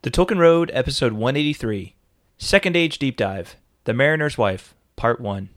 The Tolkien Road, episode 183, Second Age Deep Dive, The Mariner's Wife, part 1.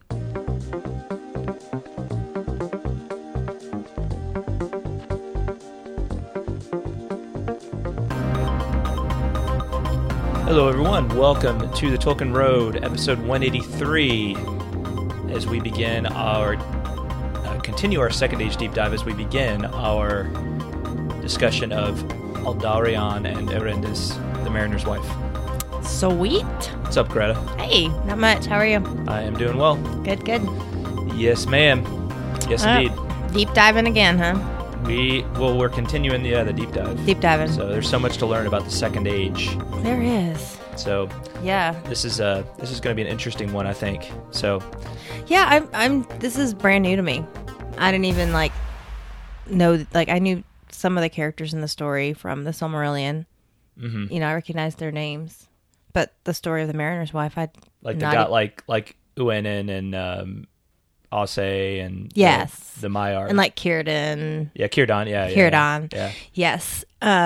Hello everyone, welcome to the Tolkien Road, episode 183, as we begin our, continue our Second Age Deep Dive as we begin our discussion of Aldarion and Erendis, the Mariner's Wife. Sweet. What's up, Greta? Hey, not much. How are you? I am doing well. Good, good. Yes, ma'am. Yes, indeed. Deep diving again, huh? We're continuing the deep dive. Deep diving. So there's so much to learn about the Second Age. There is. So yeah, this is going to be an interesting one, I think. So yeah, I'm. This is brand new to me. I didn't even know. I knew some of the characters in the story from the Silmarillion. Mm-hmm. You know, I recognized their names, but the story of the Mariner's Wife, I like Uenen and Ase and yes, the Maiar and Círdan. Yeah, Círdan. Yeah, Círdan. Yeah. Yes.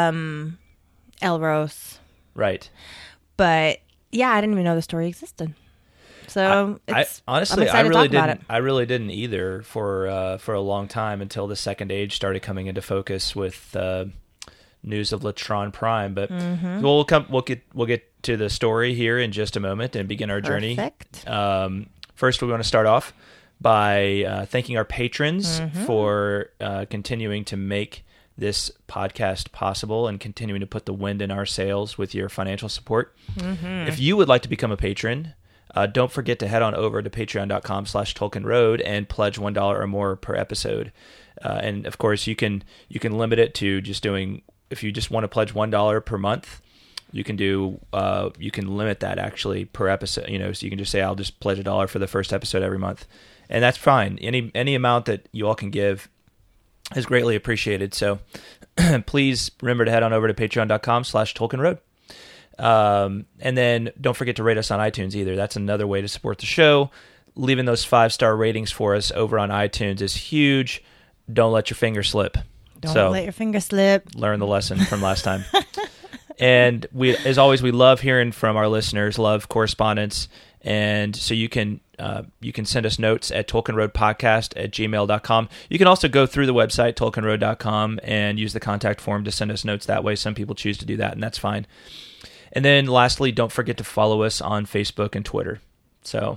Elros. Right. But yeah, I didn't even know the story existed. So honestly, I really didn't either for a long time until the Second Age started coming into focus with news of Latron Prime. But we'll get to the story here in just a moment and begin our journey. Perfect. First, we want to start off by thanking our patrons for continuing to make this podcast possible and continuing to put the wind in our sails with your financial support. If you would like to become a patron, don't forget to head on over to patreon.com/TolkienRoad and pledge $1 or more per episode. And of course, you can limit it to just doing, if you just want to pledge $1 per month, you can limit that actually per episode. You know, so you can just say, I'll just pledge $1 for the first episode every month, and that's fine. Any amount that you all can give is greatly appreciated. So please remember to head on over to patreon.com/TolkienRoad. And then don't forget to rate us on iTunes either. That's another way to support the show. Leaving those 5-star ratings for us over on iTunes is huge. Don't let your finger slip. Don't let your finger slip. Learn the lesson from last time. And as always, we love hearing from our listeners, love correspondence. And so you can send us notes at tolkienroadpodcast@gmail.com. You can also go through the website, tolkienroad.com, and use the contact form to send us notes that way. Some people choose to do that, and that's fine. And then lastly, don't forget to follow us on Facebook and Twitter. So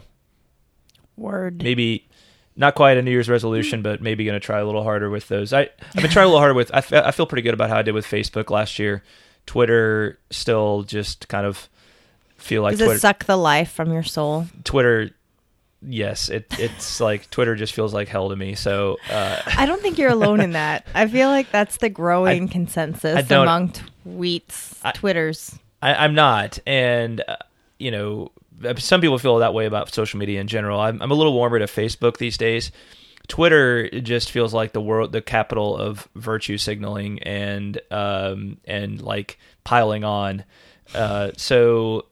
maybe not quite a New Year's resolution, but maybe going to try a little harder with those. I've been trying a little harder with, I feel pretty good about how I did with Facebook last year. Twitter still just kind of feel like Does it suck the life from your soul? Twitter, yes. It's like Twitter just feels like hell to me. So I don't think you're alone in that. I feel like that's the growing consensus among Twitters. I'm not. And, some people feel that way about social media in general. I'm a little warmer to Facebook these days. Twitter just feels like the capital of virtue signaling and piling on. So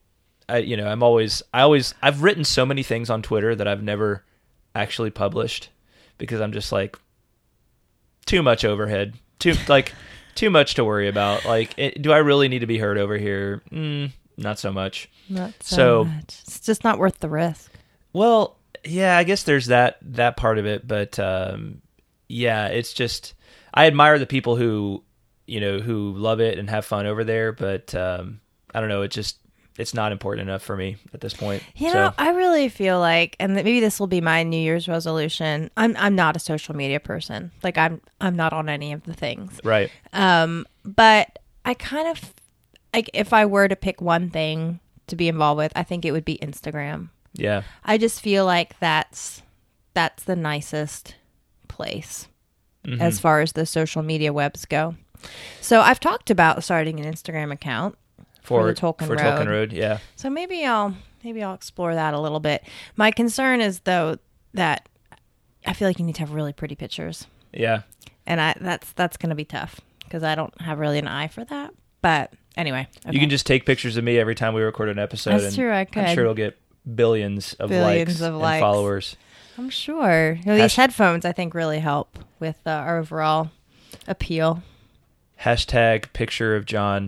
I've written so many things on Twitter that I've never actually published because I'm just like too much overhead, too much to worry about. Do I really need to be heard over here? Not so much. Not so much. It's just not worth the risk. Well, yeah, I guess there's that part of it, but it's just I admire the people who love it and have fun over there, but I don't know, it's not important enough for me at this point. I really feel like, and maybe this will be my New Year's resolution. I'm not a social media person. I'm not on any of the things. Right. But I kind of if I were to pick one thing to be involved with, I think it would be Instagram. Yeah. I just feel like that's the nicest place as far as the social media webs go. So I've talked about starting an Instagram account for the Tolkien Road. Yeah. So maybe I'll explore that a little bit. My concern is though that I feel like you need to have really pretty pictures. Yeah. And that's going to be tough because I don't have really an eye for that. But anyway, okay. You can just take pictures of me every time we record an episode. That's true. I could. I'm sure it'll get billions of likes and followers. I'm sure. These headphones, I think, really help with our overall appeal. Hashtag picture of John.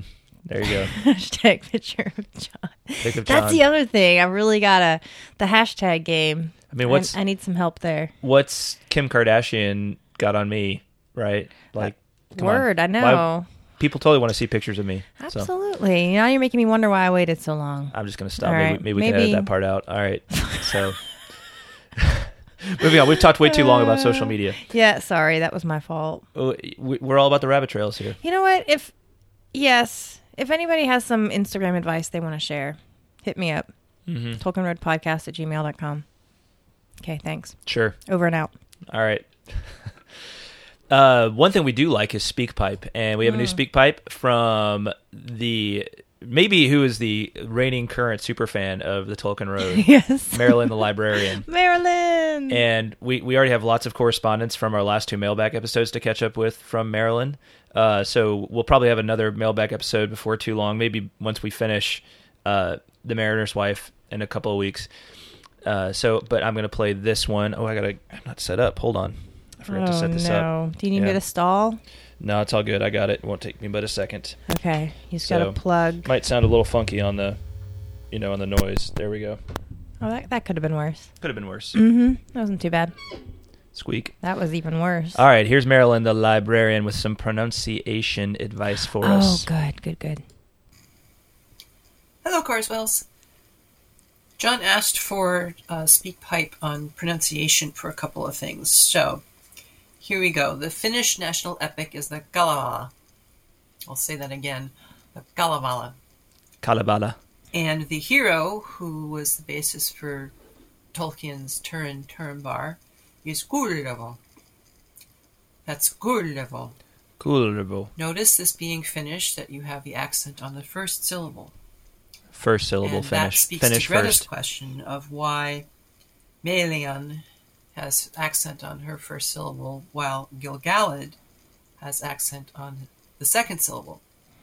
There you go. Hashtag picture of John. Pick of That's John. the other thing. I really got the hashtag game. I mean, I need some help there. what's Kim Kardashian got on me, right? Like, come on. Word, I know. People totally want to see pictures of me. So Absolutely. Now you're making me wonder why I waited so long. I'm just going to stop. All Maybe, right. maybe we can edit that part out. All right. So moving on. We've talked way too long about social media. Yeah, sorry. That was my fault. We're all about the rabbit trails here. You know what? If anybody has some Instagram advice they want to share, hit me up. TolkienRoadPodcast@gmail.com. Okay, thanks. Sure. Over and out. All right. One thing we do like is SpeakPipe, and we have a new SpeakPipe from maybe who is the reigning current super fan of the Tolkien Road, Yes. Marilyn the librarian. Marilyn! And we already have lots of correspondence from our last 2 mailbag episodes to catch up with from Marilyn. So we'll probably have another mailbag episode before too long, maybe once we finish The Mariner's Wife in a couple of weeks. But I'm going to play this one. I'm not set up. Hold on. I forgot to set this up. Do you need me to stall? No, it's all good. I got it. It won't take me but a second. Okay. You just got to plug. Might sound a little funky on the, on the noise. There we go. Oh, that could have been worse. Could have been worse. Mm-hmm. That wasn't too bad. Squeak. That was even worse. All right. Here's Marilyn, the librarian, with some pronunciation advice for us. Oh, good. Hello, Carswells. John asked for SpeakPipe on pronunciation for a couple of things. So, here we go. The Finnish national epic is the Kalevala. I'll say that again. The Kalevala. Kalevala. And the hero, who was the basis for Tolkien's Turin Turambar, is Kullervo. That's Kullervo. Kullervo. Notice this being Finnish that you have the accent on the first syllable. First syllable, and Finnish. That speaks Finnish to Greta's first. question of why Melian has accent on her first syllable, while Gil-galad has accent on the second syllable.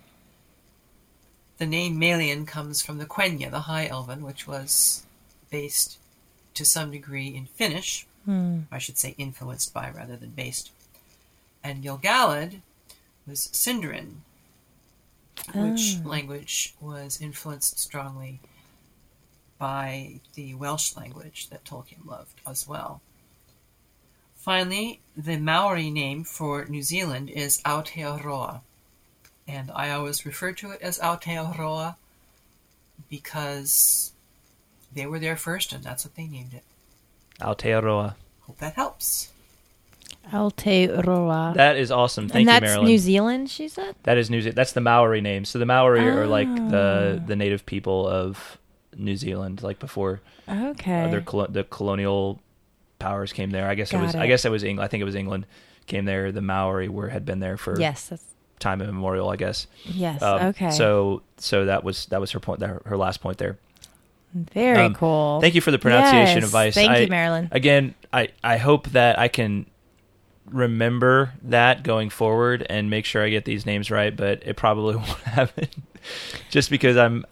The name Melian comes from the Quenya, the High Elven, which was based to some degree in Finnish. I should say influenced by rather than based. And Gil-galad was Sindarin, which language was influenced strongly by the Welsh language that Tolkien loved as well. Finally, the Maori name for New Zealand is Aotearoa, and I always refer to it as Aotearoa because they were there first and that's what they named it. Aotearoa. Hope that helps. Aotearoa. That is awesome. Thank you, And Marilyn. that's New Zealand, she said? That is New Zealand. That's the Maori name. So the Maori are like the native people of New Zealand, like before Okay. the colonial powers came there. I guess it was England. I think it was England came there. The Maori had been there for time immemorial, I guess. Yes. Okay. So that was her point. Her last point there. Very cool. Thank you for the pronunciation advice. Thank you, Marilyn. Again, I hope that I can remember that going forward and make sure I get these names right, but it probably won't happen just because I'm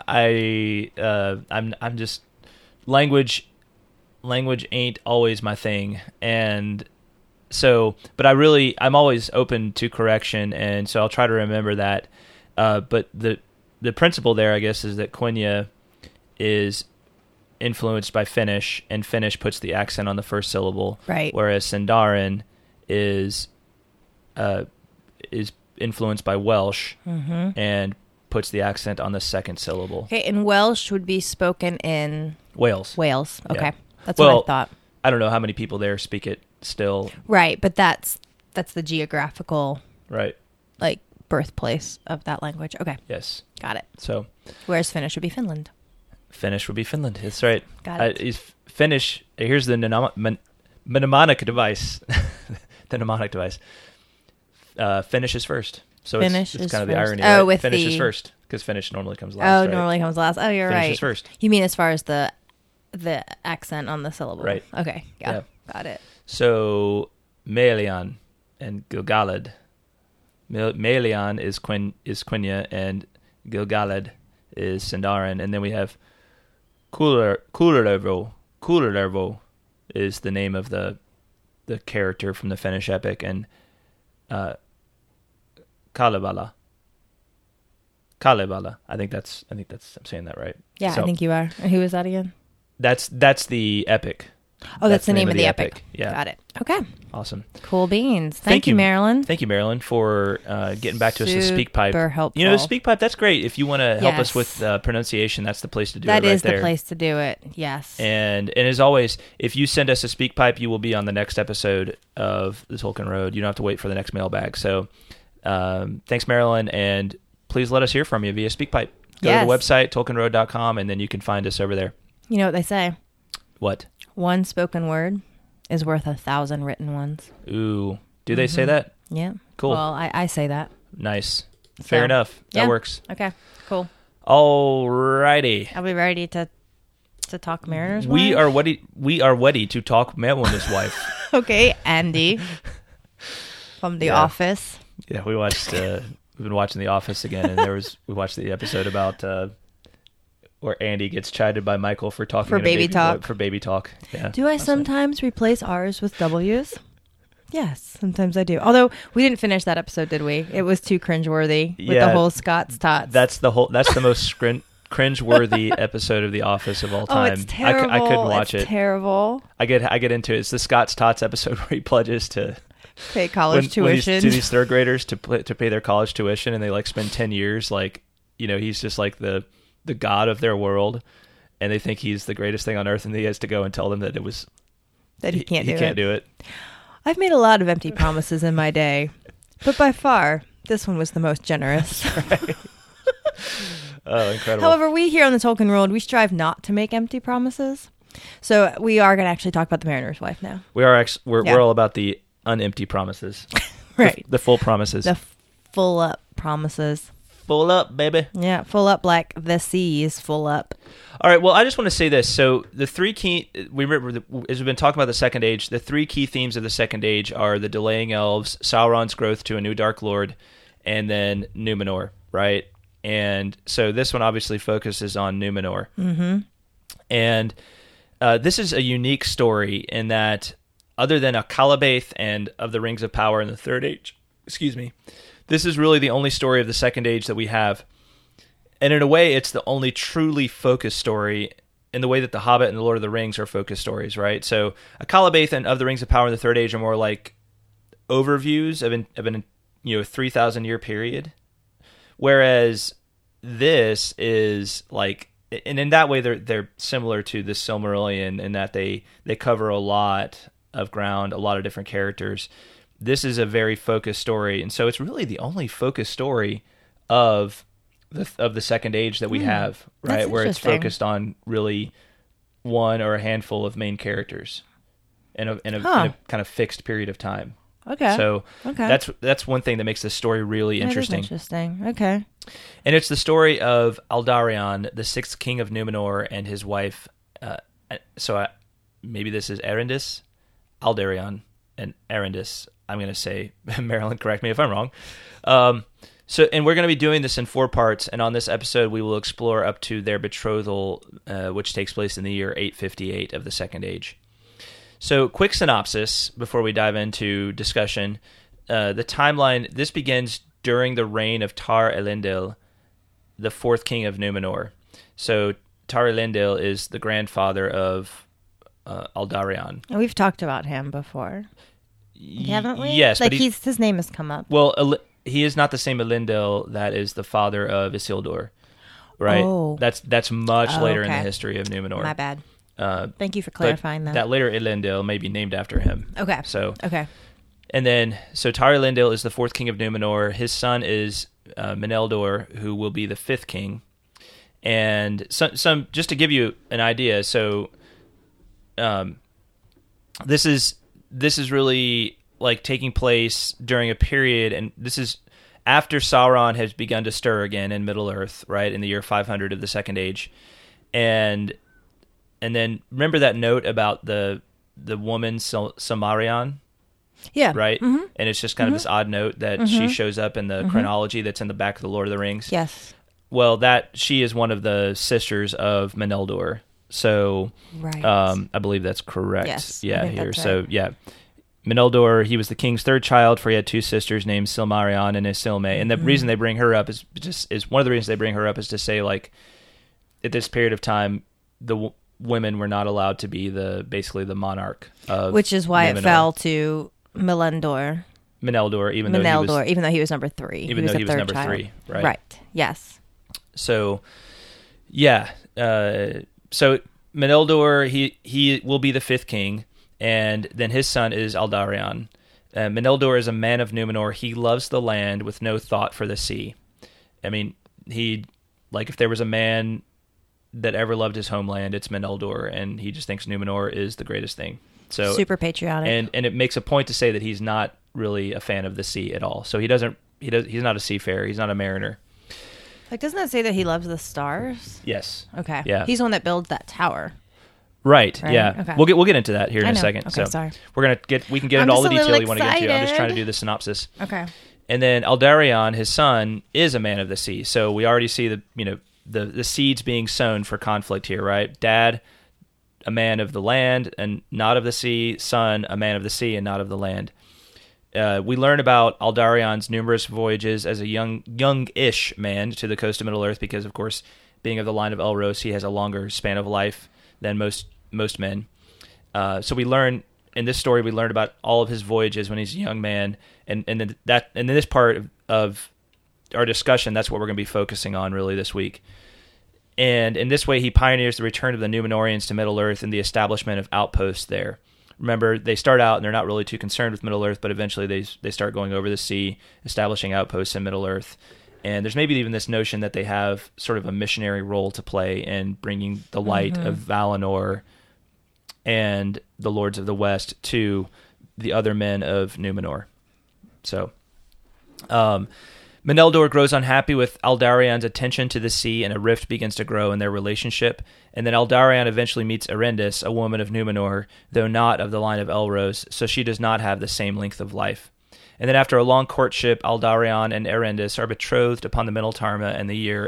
just language ain't always my thing. And so, but I'm always open to correction. And so I'll try to remember that. But the principle there, I guess, is that Quenya is influenced by Finnish, and Finnish puts the accent on the first syllable. Right. Whereas Sindarin is influenced by Welsh and puts the accent on the second syllable. Okay, and Welsh would be spoken in Wales. Okay. Yeah. That's what I thought. I don't know how many people there speak it still. Right, but that's the geographical Right. like birthplace of that language. Okay. Yes. Got it. So Whereas Finnish would be Finland. Finnish would be Finland. That's right. Got it. Finnish. Here's the mnemonic device. The mnemonic device. Finnish is first. So Finnish it's is kind of the first. irony. Oh, right? with Finnish the- is first because Finnish normally comes last. Oh, right? normally comes last. Oh, you're Finnish right. is first. You mean as far as the accent on the syllable? Right. Okay. Yeah. Got it. So Melian and Gil-galad. Melian is Quenya and Gil-galad is Sindarin, and then we have Kullervo. Kullervo is the name of the character from the Finnish epic, and Kalevala Kalevala. I think I'm saying that right. Yeah, So I think you are. Who is that again? that's the epic. Oh, that's the name of the epic. Yeah. Got it. Okay. Awesome. Cool beans. Thank you, Marilyn. Thank you, Marilyn, for getting back to us with SpeakPipe. Super helpful. You know, SpeakPipe, that's great. If you want to help us Yes. with pronunciation, that's the place to do That it right is there. the place to do it. Yes. And as always, if you send us a SpeakPipe, you will be on the next episode of The Tolkien Road. You don't have to wait for the next mailbag. So thanks, Marilyn, and please let us hear from you via SpeakPipe. Go to the website, tolkienroad.com, and then you can find us over there. You know what they say? What? One spoken word is worth 1,000 written ones. Ooh. Do they say that? Yeah. Cool. Well, I say that. Nice. Fair enough. That yeah. works. Okay. Cool. Alrighty. Are we ready to talk Mariner's We wife? are ready to talk Mariner's wife. Okay, Andy from The Office. Yeah, we watched. We've been watching The Office again, and we watched the episode about where Andy gets chided by Michael for talking For baby talk. For baby talk. Yeah. Do I sometimes replace R's with W's? Yes, sometimes I do. Although we didn't finish that episode, did we? It was too cringeworthy with the whole Scott's tots. That's the most cringeworthy episode of The Office of all time. Oh, it's terrible. I couldn't watch it. Terrible. I get into it. It's the Scott's Tots episode where he pledges to pay college tuition to these third graders to pay their college tuition, and they like spend 10 years he's just like the god of their world, and they think he's the greatest thing on earth, and he has to go and tell them that he can't do it. I've made a lot of empty promises in my day, but by far this one was the most generous. Right. Oh, incredible. However, we here on the Tolkien World, we strive not to make empty promises. So we are going to actually talk about the Mariner's wife now. We're all about the unempty promises. Right. The full promises. The full up promises. Full up, baby. Yeah, full up like the sea is full up. All right, well, I just want to say this. So the three key, as we've been talking about the Second Age, the three key themes of the Second Age are the delaying elves, Sauron's growth to a new Dark Lord, and then Numenor, right? And so this one obviously focuses on Numenor. Mm-hmm. And this is a unique story in that other than Akalabaith and of the Rings of Power in the Third Age, this is really the only story of the Second Age that we have. And in a way, it's the only truly focused story in the way that The Hobbit and The Lord of the Rings are focused stories, right? So Akalabaith and of the Rings of Power in the Third Age are more like overviews of an 3,000-year period. Whereas this is like, and in that way, they're similar to the Silmarillion in that they cover a lot of ground, a lot of different characters. This is a very focused story, and so it's really the only focused story of the Second Age that we have, right? Where it's focused on really one or a handful of main characters in a kind of fixed period of time. Okay. So that's one thing that makes this story really interesting. That is interesting. Okay. And it's the story of Aldarion, the sixth king of Numenor, and his wife. Maybe this is Erendis, Aldarion, and Erendis. I'm going to say, Marilyn, correct me if I'm wrong. And we're going to be doing this in 4 parts, and on this episode we will explore up to their betrothal, which takes place in the year 858 of the Second Age. So, quick synopsis before we dive into discussion. The timeline, this begins during the reign of Tar Elendil, the 4th king of Numenor. So, Tar Elendil is the grandfather of Aldarion. And we've talked about him before, haven't we? Yes. Like, his name has come up. Well, he is not the same Elendil that is the father of Isildur, right? Oh. That's much later in the history of Numenor. My bad. Thank you for clarifying that. That later Elendil may be named after him. Okay. Okay. And then, Tar Elendil is the 4th king of Numenor. His son is Meneldor, who will be the 5th king. And some just to give you an idea, so this is really like taking place during a period, and this is after Sauron has begun to stir again in Middle-earth, right, in the year 500 of the Second Age. And then remember that note about the woman Samarion? Yeah. Right? Mm-hmm. And it's just kind of this odd note that she shows up in the chronology that's in the back of the Lord of the Rings. Yes. Well, she is one of the sisters of Meneldor. So right. I believe that's correct. Yes, yeah, here. Right. So yeah. Meneldor, he was the king's third child, for he had two sisters named Silmarion and Isilme. And the reason they bring her up is one of the reasons they bring her up is to say, like, at this period of time, the women were not allowed to be basically the monarch of which is why Numenor. it fell to Meneldor, even though he was number 3. Even though he was number 3, right? Right. Yes. So, yeah. So Meneldor, he will be the 5th king, and then his son is Aldarion. Meneldor is a man of Numenor. He loves the land with no thought for the sea. I mean, if there was a man that ever loved his homeland, it's Meneldor, and he just thinks Numenor is the greatest thing. So super patriotic. And it makes a point to say that he's not really a fan of the sea at all. So he's not a seafarer. He's not a mariner. Like, doesn't it say that he loves the stars? Yes. Okay. Yeah. He's the one that builds that tower. Right. Yeah. Okay. We'll get into that here in a second. Okay, So sorry. we can get into all the detail you want to get into. I'm just trying to do the synopsis. Okay. And then Aldarion, his son, is a man of the sea. So we already see the seeds being sown for conflict here, right? Dad, a man of the land and not of the sea. Son, a man of the sea and not of the land. We learn about Aldarion's numerous voyages as a young-ish man to the coast of Middle-earth because, of course, being of the line of Elros, he has a longer span of life than most men. So we learn in this story, we learned about all of his voyages when he's a young man, and in this part of our discussion, that's what we're going to be focusing on really this week. And in this way, he pioneers the return of the Numenorians to Middle-earth and the establishment of outposts there. Remember, they start out and they're not really too concerned with Middle-earth, but eventually they start going over the sea, establishing outposts in Middle-earth. And there's maybe even this notion that they have sort of a missionary role to play in bringing the light of Valinor and the Lords of the West to the other men of Numenor. So, Meneldor grows unhappy with Aldarion's attention to the sea, and a rift begins to grow in their relationship. And then Aldarion eventually meets Erendis, a woman of Numenor, though not of the line of Elros, so she does not have the same length of life. And then after a long courtship, Aldarion and Erendis are betrothed upon the Middle Tarma in the year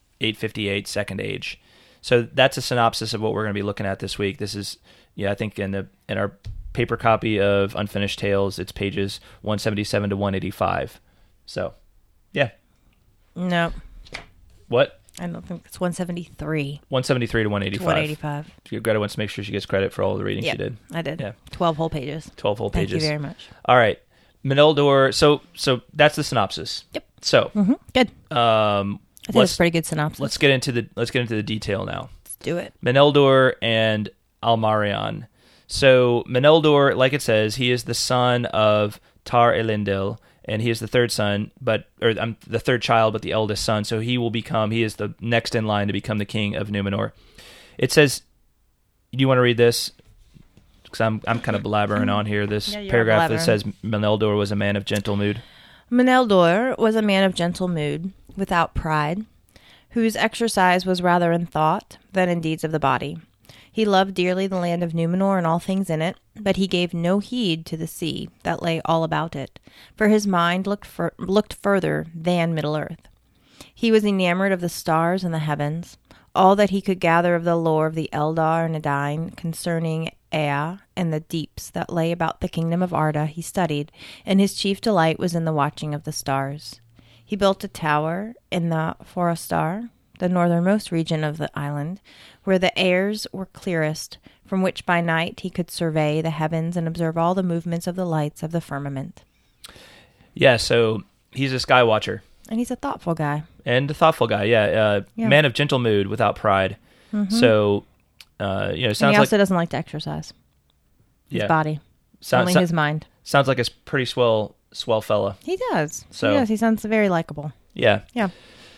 858 Second Age. So that's a synopsis of what we're going to be looking at this week. This is, I think in our paper copy of Unfinished Tales, it's pages 177 to 185. So, yeah. No. What? I don't think it's 173. 173 to 185. 185. Greta wants to make sure she gets credit for all the reading she did. I did. Yeah. 12 whole pages. 12 whole pages. Thank you very much. All right. Meneldor. So that's the synopsis. Yep. So good. I think it's a pretty good synopsis. Let's get into the detail now. Let's do it. Meneldor and Almarion. So Meneldor, like it says, he is the son of Tar Elendil, and he is the third son, the third child, but the eldest son. So he is the next in line to become the king of Numenor. It says, do you want to read this? Because I'm kind of blabbering on here. This paragraph that says Meneldor was a man of gentle mood. Meneldor was a man of gentle mood, without pride, whose exercise was rather in thought than in deeds of the body. He loved dearly the land of Numenor and all things in it, but he gave no heed to the sea that lay all about it, for his mind looked further than Middle-earth. He was enamored of the stars and the heavens, all that he could gather of the lore of the Eldar and Edain concerning Ea and the deeps that lay about the kingdom of Arda he studied, and his chief delight was in the watching of the stars. He built a tower in the Forastar, the northernmost region of the island, where the airs were clearest, from which by night he could survey the heavens and observe all the movements of the lights of the firmament. Yeah, so he's a sky watcher. And he's a thoughtful guy. And a thoughtful guy, yeah. Man of gentle mood, without pride. Mm-hmm. So, sounds like... And he also doesn't like to exercise. His body. Only his mind. Sounds like a pretty swell fella. He does. He sounds very likable. Yeah. Yeah.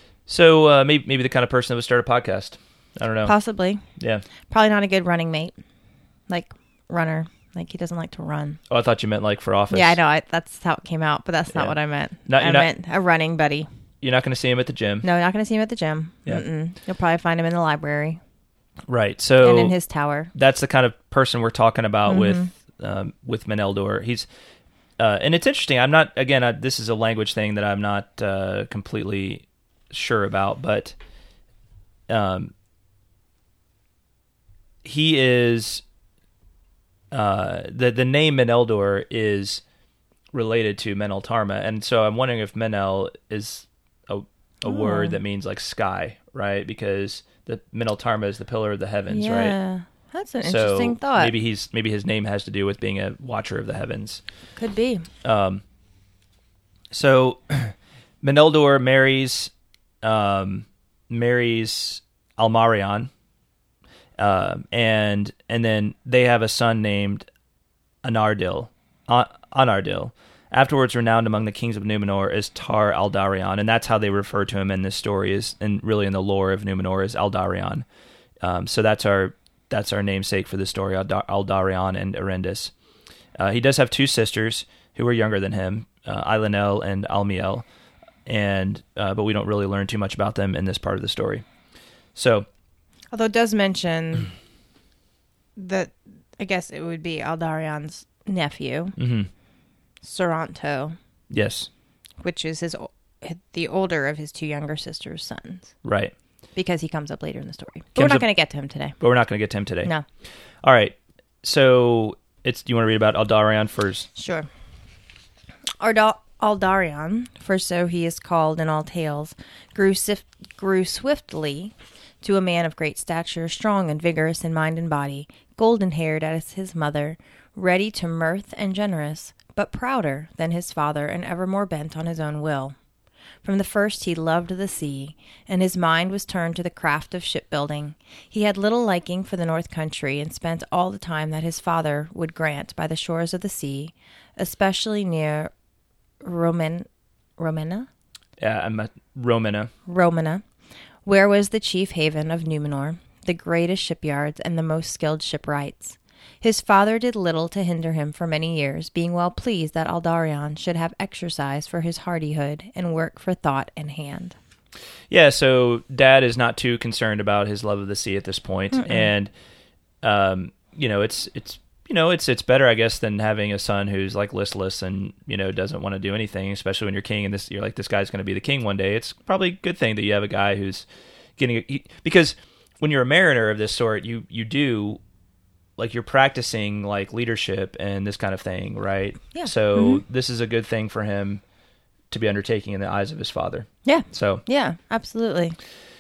So, maybe the kind of person that would start a podcast. I don't know. Possibly. Yeah. Probably not a good running mate. Like, runner. Like, he doesn't like to run. Oh, I thought you meant like for office. Yeah, I know. That's how it came out, but that's not what I meant. I meant a running buddy. You're not going to see him at the gym. No, you're not going to see him at the gym. Yeah. You'll probably find him in the library. Right. So and in his tower. That's the kind of person we're talking about with Meneldor. He's and it's interesting. I'm not this is a language thing that I'm not completely sure about, but he is the name Meneldor is related to Meneltarma, and so I'm wondering if Menel is a word that means like sky, right? Because the Meneltarma is the pillar of the heavens, right? Yeah, that's an interesting thought. Maybe his name has to do with being a watcher of the heavens. Could be. So Meneldor marries Almarion, and then they have a son named Anardil. Afterwards renowned among the kings of Numenor as Tar Aldarion, and that's how they refer to him in this story, and really in the lore of Numenor, is Aldarion. So that's our namesake for the story, Aldarion and Erendis. He does have two sisters who are younger than him, Eilonel and Almiel, but we don't really learn too much about them in this part of the story. So, although it does mention that, I guess it would be Aldarion's nephew. Mm-hmm. Saranto. Yes. Which is the older of his two younger sisters' sons. Right. Because he comes up later in the story. But we're not going to get to him today. No. All right. So, do you want to read about Aldarion first? Sure. Aldarion, for so he is called in all tales, grew swiftly to a man of great stature, strong and vigorous in mind and body, golden-haired as his mother, ready to mirth and generous, but prouder than his father and ever more bent on his own will. From the first he loved the sea, and his mind was turned to the craft of shipbuilding. He had little liking for the north country, and spent all the time that his father would grant by the shores of the sea, especially near Romena? Yeah, Romena, where was the chief haven of Numenor, the greatest shipyards and the most skilled shipwrights. His father did little to hinder him for many years, being well pleased that Aldarion should have exercise for his hardihood and work for thought and hand. Yeah, so Dad is not too concerned about his love of the sea at this point. And it's better, I guess, than having a son who's like listless and doesn't want to do anything, especially when you're king and you're like, this guy's going to be the king one day. It's probably a good thing that you have a guy who's because when you're a mariner of this sort, you do. Like you're practicing like leadership and this kind of thing, right? Yeah. So this is a good thing for him to be undertaking in the eyes of his father. Yeah. So yeah, absolutely.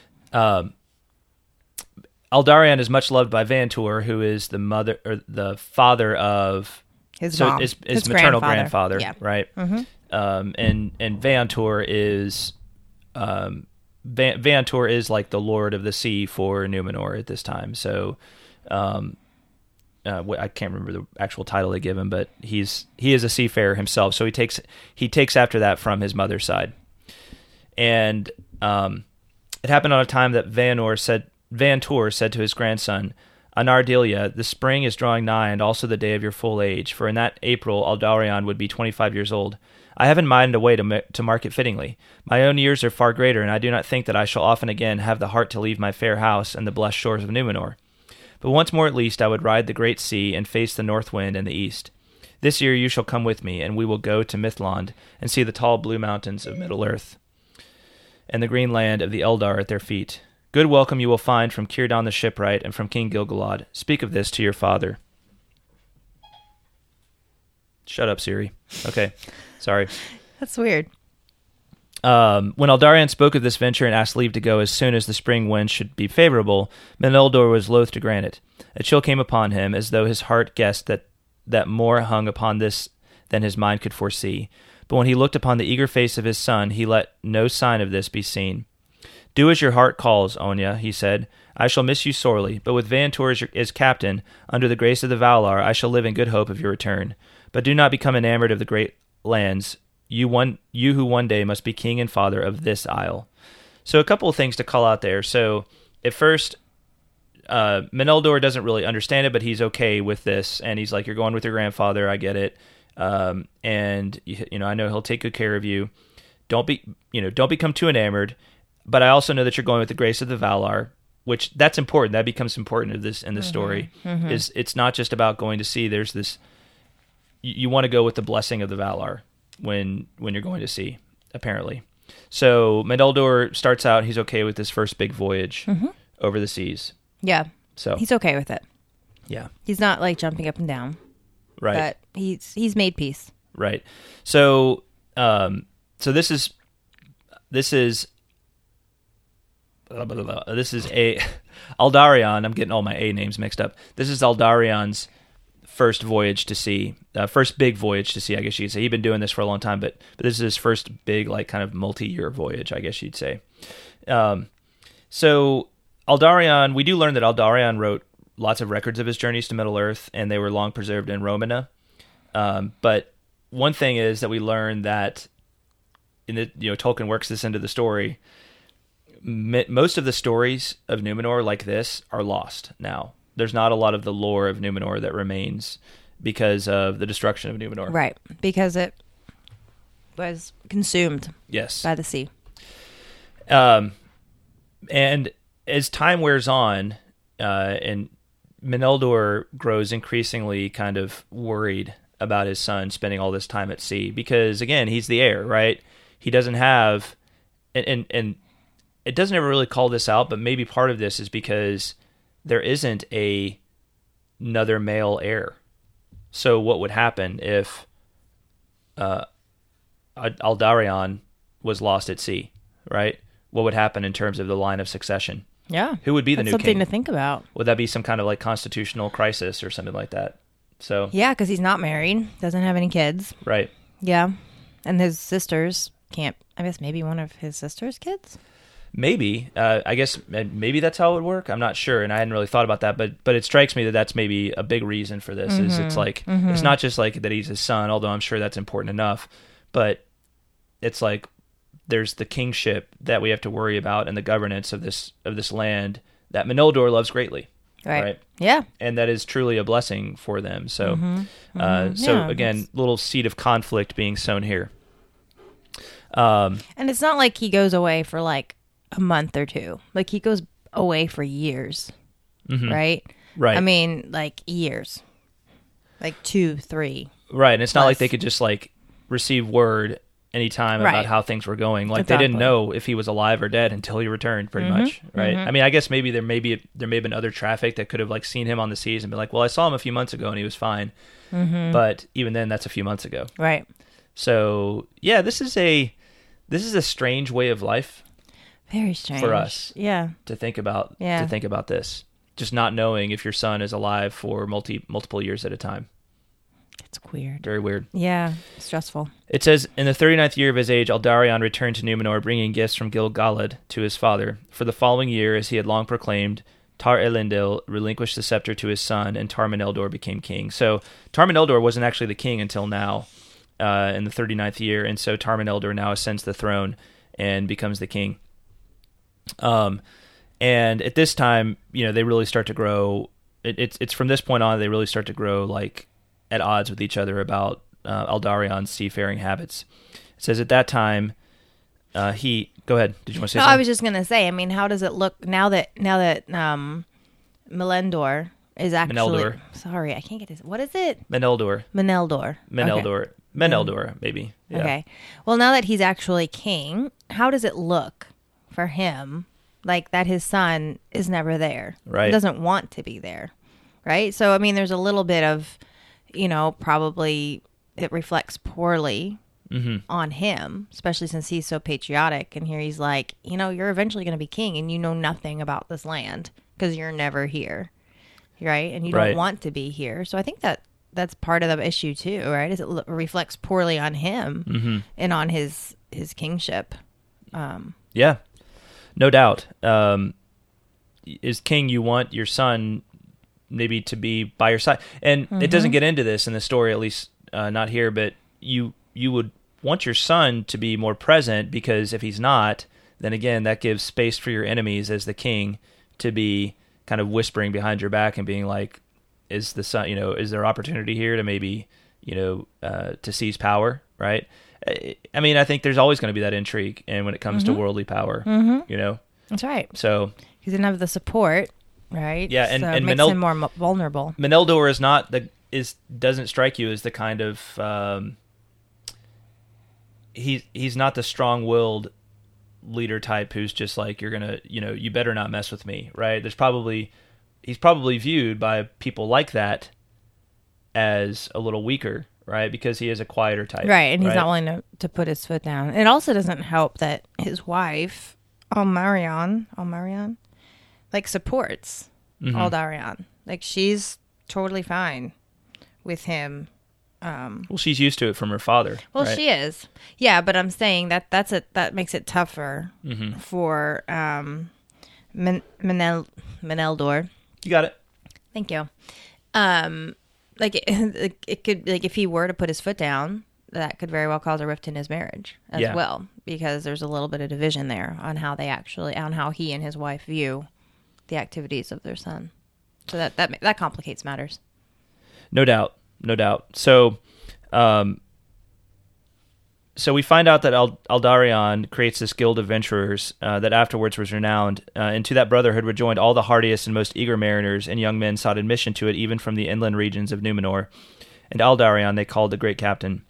Aldarion is much loved by Vantur, who is the father of his mom. His maternal grandfather, yeah. Right? Mm-hmm. And Vantur is Vantur is like the Lord of the Sea for Numenor at this time. So. I can't remember the actual title they give him, but he is a seafarer himself, so he takes after that from his mother's side. And it happened on a time that Vantur said to his grandson, Anardilia, the spring is drawing nigh, and also the day of your full age, for in that April Aldarion would be 25 years old. I have in mind a way to mark it fittingly. My own years are far greater, and I do not think that I shall often again have the heart to leave my fair house and the blessed shores of Numenor. But once more at least I would ride the great sea and face the north wind and the east. This year you shall come with me, and we will go to Mithlond and see the tall blue mountains of Middle-earth and the green land of the Eldar at their feet. Good welcome you will find from Círdan the shipwright and from King Gil-galad. Speak of this to your father. Shut up, Ciri. Okay, sorry. That's weird. When Aldarion spoke of this venture and asked leave to go as soon as the spring wind should be favorable, Meneldor was loath to grant it. A chill came upon him, as though his heart guessed that more hung upon this than his mind could foresee. But when he looked upon the eager face of his son, he let no sign of this be seen. Do as your heart calls, Onya, he said. I shall miss you sorely, but with Vantur as captain, under the grace of the Valar, I shall live in good hope of your return. But do not become enamored of the great lands, you who one day must be king and father of this isle. So a couple of things to call out there. So at first, Meneldor doesn't really understand it, but he's okay with this, and he's like, "You're going with your grandfather. I get it, and I know he'll take good care of you. Don't become too enamored. But I also know that you're going with the grace of the Valar, which that's important. That becomes important in this story. Mm-hmm. Is it's not just about going to sea. There's this. You want to go with the blessing of the Valar when you're going to sea, apparently. So Meneldor starts out, he's okay with this first big voyage over the seas. Yeah. So he's okay with it. Yeah. He's not like jumping up and down. Right. But he's made peace. Right. So this is a Aldarion. I'm getting all my A names mixed up. This is Aldarion's first voyage to sea, first big voyage to sea, I guess you'd say. He'd been doing this for a long time, but this is his first big, like, kind of multi-year voyage, I guess you'd say. So Aldarion, we do learn that Aldarion wrote lots of records of his journeys to Middle-earth, and they were long preserved in Romana. But one thing is that we learn that Tolkien works this into the story. Most of the stories of Numenor like this are lost now. There's not a lot of the lore of Numenor that remains because of the destruction of Numenor. Right, because it was consumed by the sea. And as time wears on, and Meneldor grows increasingly kind of worried about his son spending all this time at sea because, again, he's the heir, right? He doesn't have... And it doesn't ever really call this out, but maybe part of this is because there isn't another male heir. So what would happen if Aldarion was lost at sea, right? What would happen in terms of the line of succession? Yeah. Who would be the new king? Something to think about. Would that be some kind of like constitutional crisis or something like that? So yeah, because he's not married, doesn't have any kids. Right. Yeah. And his sisters can't, I guess maybe one of his sister's kids? Maybe. I guess maybe that's how it would work. I'm not sure, and I hadn't really thought about that, but it strikes me that that's maybe a big reason for this. Is it's like it's not just like that he's his son, although I'm sure that's important enough, but it's like there's the kingship that we have to worry about and the governance of this land that Meneldor loves greatly. Right. Yeah. And that is truly a blessing for them. So again, little seed of conflict being sown here. And it's not like he goes away for like a month or two. Like he goes away for years. Right? Right. I mean, like years. Like 2, 3. Right. And it's not like they could just like receive word anytime about how things were going. Like they didn't know if he was alive or dead until he returned, pretty much. Right. I mean, I guess maybe there may have been other traffic that could have like seen him on the seas and been like, well, I saw him a few months ago and he was fine. But even then, that's a few months ago. Right. So yeah, this is a strange way of life. Very strange for us. Yeah. To think about. To think about this, just not knowing if your son is alive for multiple years at a time. It's weird. Very weird. Yeah. Stressful. It says, in the 39th year of his age, Aldarion returned to Numenor, bringing gifts from Gil-galad to his father. For the following year, as he had long proclaimed, Tar Elendil relinquished the scepter to his son, and Tar Meneldor became king. So Tar Meneldor wasn't actually the king until now, in the 39th year, and so Tar Meneldor now ascends the throne and becomes the king. And at this time, they really start to grow. It's from this point on they really start to grow like at odds with each other about Aldarion's seafaring habits. It says at that time, go ahead. Did you want to say something? I was just gonna say. I mean, how does it look now that Melendor is actually? Meneldor. Sorry, I can't get his. What is it? Meneldor. Okay. Meneldor, maybe. Yeah. Okay. Well, now that he's actually king, how does it look for him? Like that his son is never there. Right. He doesn't want to be there. Right. So, I mean, there's a little bit of, probably it reflects poorly on him, especially since he's so patriotic. And here he's like, you're eventually going to be king and you know nothing about this land because you're never here. Right. And you don't want to be here. So I think that's part of the issue too, right? Is it reflects poorly on him and on his kingship. Yeah. No doubt. As king, you want your son maybe to be by your side. And it doesn't get into this in the story, at least not here, but you would want your son to be more present because if he's not, then again, that gives space for your enemies as the king to be kind of whispering behind your back and being like, is the son, is there opportunity here to maybe, to seize power, right? I mean, I think there's always going to be that intrigue, and when it comes to worldly power, That's right. So he didn't have the support, right? Yeah, and it makes him more vulnerable. Meneldor is not doesn't strike you as the kind of he's not the strong-willed leader type who's just like you're gonna you better not mess with me, right? There's probably he's probably viewed by people like that as a little weaker, right? Because he is a quieter type. Right, and he's not willing to put his foot down. It also doesn't help that his wife, Almarion, like, supports Aldarion. Like, she's totally fine with him. Well, she's used to it from her father. Well, right? she is. Yeah, but I'm saying that makes it tougher for Meneldor. You got it. Thank you. Like it could, like, if he were to put his foot down, that could very well cause a rift in his marriage as well, because there's a little bit of division there on how he and his wife view the activities of their son. So that complicates matters. No doubt. So, so we find out that Aldarion creates this guild of adventurers that afterwards was renowned, and to that brotherhood were joined all the hardiest and most eager mariners, and young men sought admission to it even from the inland regions of Numenor. And Aldarion they called the great captain.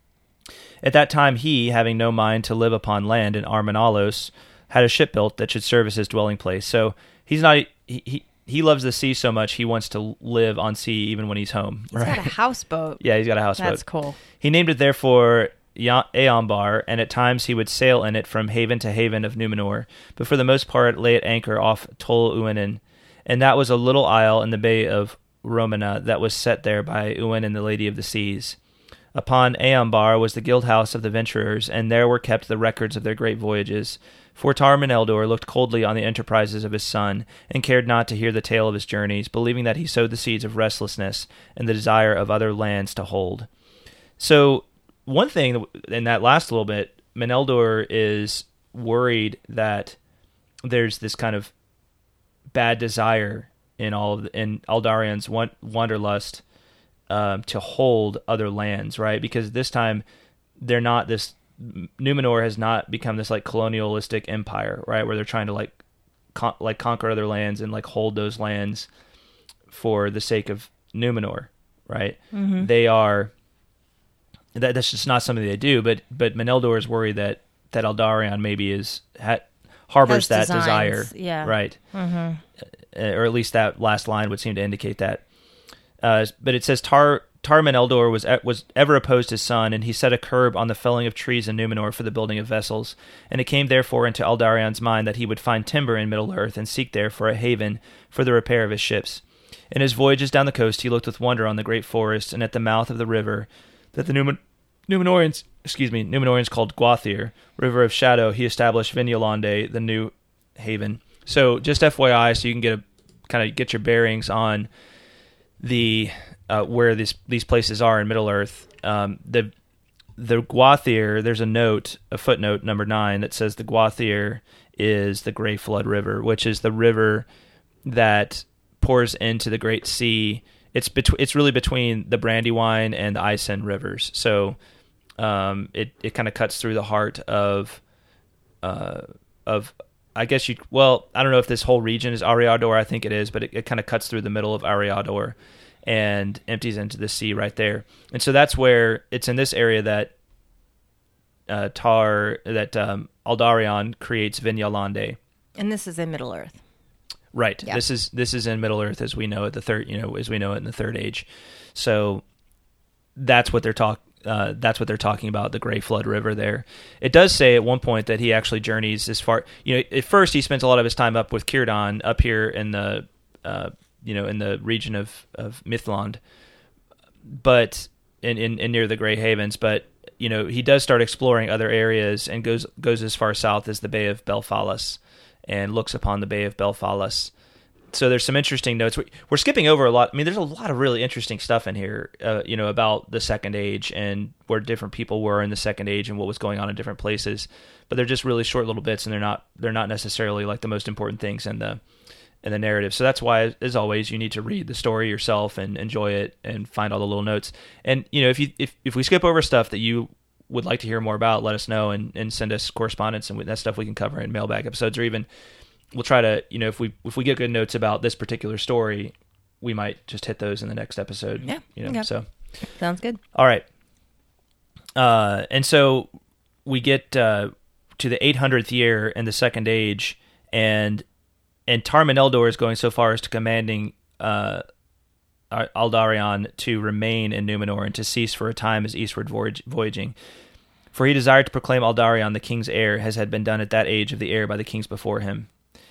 At that time he, having no mind to live upon land in Armenalos, had a ship built that should serve as his dwelling place. So he's not... He loves the sea so much he wants to live on sea even when he's home. He's got a houseboat. Yeah, he's got a houseboat. That's cool. He named it therefore Eombar, and at times he would sail in it from haven to haven of Numenor, but for the most part lay at anchor off Tol Uinen, and that was a little isle in the bay of Romana that was set there by Uinen the Lady of the Seas. Upon Eombar was the guild house of the venturers, and there were kept the records of their great voyages. For Tar Meneldor looked coldly on the enterprises of his son, and cared not to hear the tale of his journeys, believing that he sowed the seeds of restlessness and the desire of other lands to hold. So, one thing in that last little bit, Meneldor is worried that there's this kind of bad desire in Aldarion's wanderlust to hold other lands, right? Because this time they're not this. Numenor has not become this like colonialistic empire, right? Where they're trying to like conquer other lands and like hold those lands for the sake of Numenor, right? Mm-hmm. They are. That's just not something they do. But Meneldor is worried that Aldarion maybe harbors that desire, right? Mm-hmm. Or at least that last line would seem to indicate that. But it says Tar Meneldor was ever opposed his son, and he set a curb on the felling of trees in Numenor for the building of vessels. And it came therefore into Aldarion's mind that he would find timber in Middle-earth and seek there for a haven for the repair of his ships. In his voyages down the coast, he looked with wonder on the great forest, and at the mouth of the river that the Numenorians called Gwathir, River of Shadow, he established Vinyalande, the new haven. So just FYI, so you can get your bearings on the where these places are in Middle-earth. The Gwathir, there's a footnote number 9 that says the Gwathir is the Grey Flood River, which is the river that pours into the Great Sea. It's really between the Brandywine and the Isen rivers. So it kind of cuts through the heart of I guess I don't know if this whole region is Ariador. I think it is, but it kind of cuts through the middle of Ariador and empties into the sea right there. And so that's where it's in this area that Aldarion creates Vinyalande. And this is in Middle-earth. Right. Yeah. This is in Middle-earth as we know it, as we know it in the Third Age. So that's what they're talking about, the Grey Flood River there. It does say at one point that he actually journeys as far, at first he spends a lot of his time up with Círdan up here in the in the region of Mithlond, but in near the Grey Havens, but he does start exploring other areas and goes as far south as the Bay of Belfalas and looks upon the Bay of Belfalas. So there's some interesting notes. We're skipping over a lot. I mean, there's a lot of really interesting stuff in here, about the Second Age and where different people were in the Second Age and what was going on in different places. But they're just really short little bits, and they're not necessarily like the most important things in the narrative. So that's why, as always, you need to read the story yourself and enjoy it and find all the little notes. And if we skip over stuff that you would like to hear more about, let us know and send us correspondence, and that stuff we can cover in mailbag episodes, or even we'll try to, if we get good notes about this particular story, we might just hit those in the next episode. Yeah. Okay. So sounds good. All right. And so we get to the 800th year in the Second Age, and And Tarman Eldor is going so far as to commanding Aldarion to remain in Numenor and to cease for a time his eastward voyaging. For he desired to proclaim Aldarion the king's heir, as had been done at that age of the heir by the kings before him.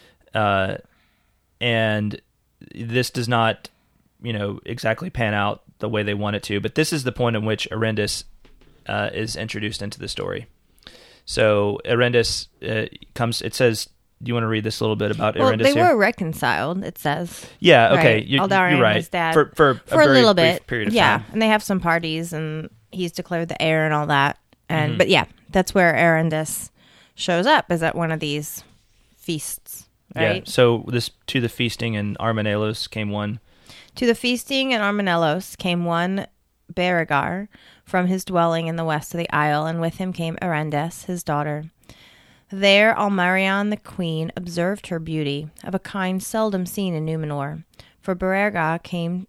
And this does not, exactly pan out the way they want it to. But this is the point in which Arendis is introduced into the story. So Arendis comes. It says, do you want to read this a little bit about Arendis they here? were reconciled, it says. Yeah, okay. Right. You're Aldarion, right. his dad, for a little brief bit. period of yeah, time. and they have some parties, and he's declared the heir and all that. And But yeah, that's where Arendis shows up, is at one of these feasts, right? Yeah, so to the feasting in Armanelos came one. To the feasting in Armanelos came one Beregar from his dwelling in the west of the isle, and with him came Arendis, his daughter. There Almarion the queen observed her beauty, of a kind seldom seen in Numenor. For Beregar came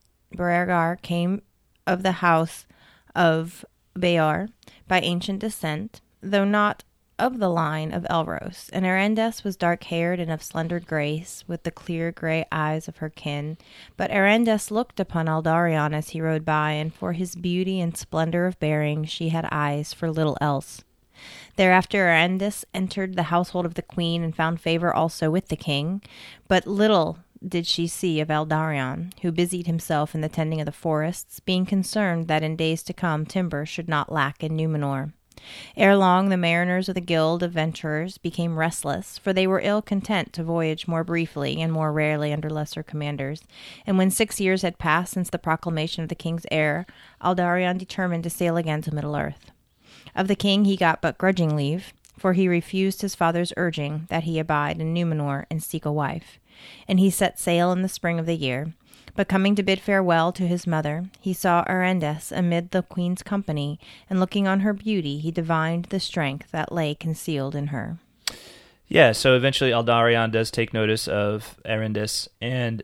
of the house of Beor by ancient descent, though not of the line of Elros, and Arendis was dark-haired and of slender grace, with the clear grey eyes of her kin. But Arendis looked upon Aldarion as he rode by, and for his beauty and splendour of bearing she had eyes for little else. Thereafter Arendis entered the household of the queen, and found favour also with the king, but little did she see of Aldarion, who busied himself in the tending of the forests, being concerned that in days to come timber should not lack in Numenor. Ere long the mariners of the Guild of Venturers became restless, for they were ill content to voyage more briefly and more rarely under lesser commanders. And when 6 years had passed since the proclamation of the king's heir, Aldarion determined to sail again to Middle-earth. Of the king he got but grudging leave, for he refused his father's urging that he abide in Numenor and seek a wife. And he set sail in the spring of the year. But coming to bid farewell to his mother, he saw Arendis amid the queen's company, and looking on her beauty, he divined the strength that lay concealed in her. Yeah, so eventually Aldarion does take notice of Arendis, and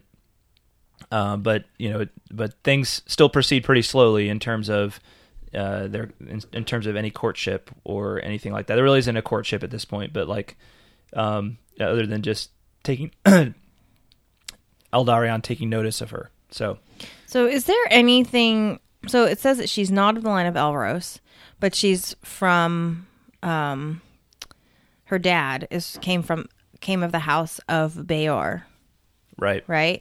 but things still proceed pretty slowly in terms of in terms of any courtship or anything like that. There really isn't a courtship at this point, but other than just taking Aldarion taking notice of her. So is there anything? So it says that she's not of the line of Elros, but she's from her dad came of the house of Beor. Right. Right.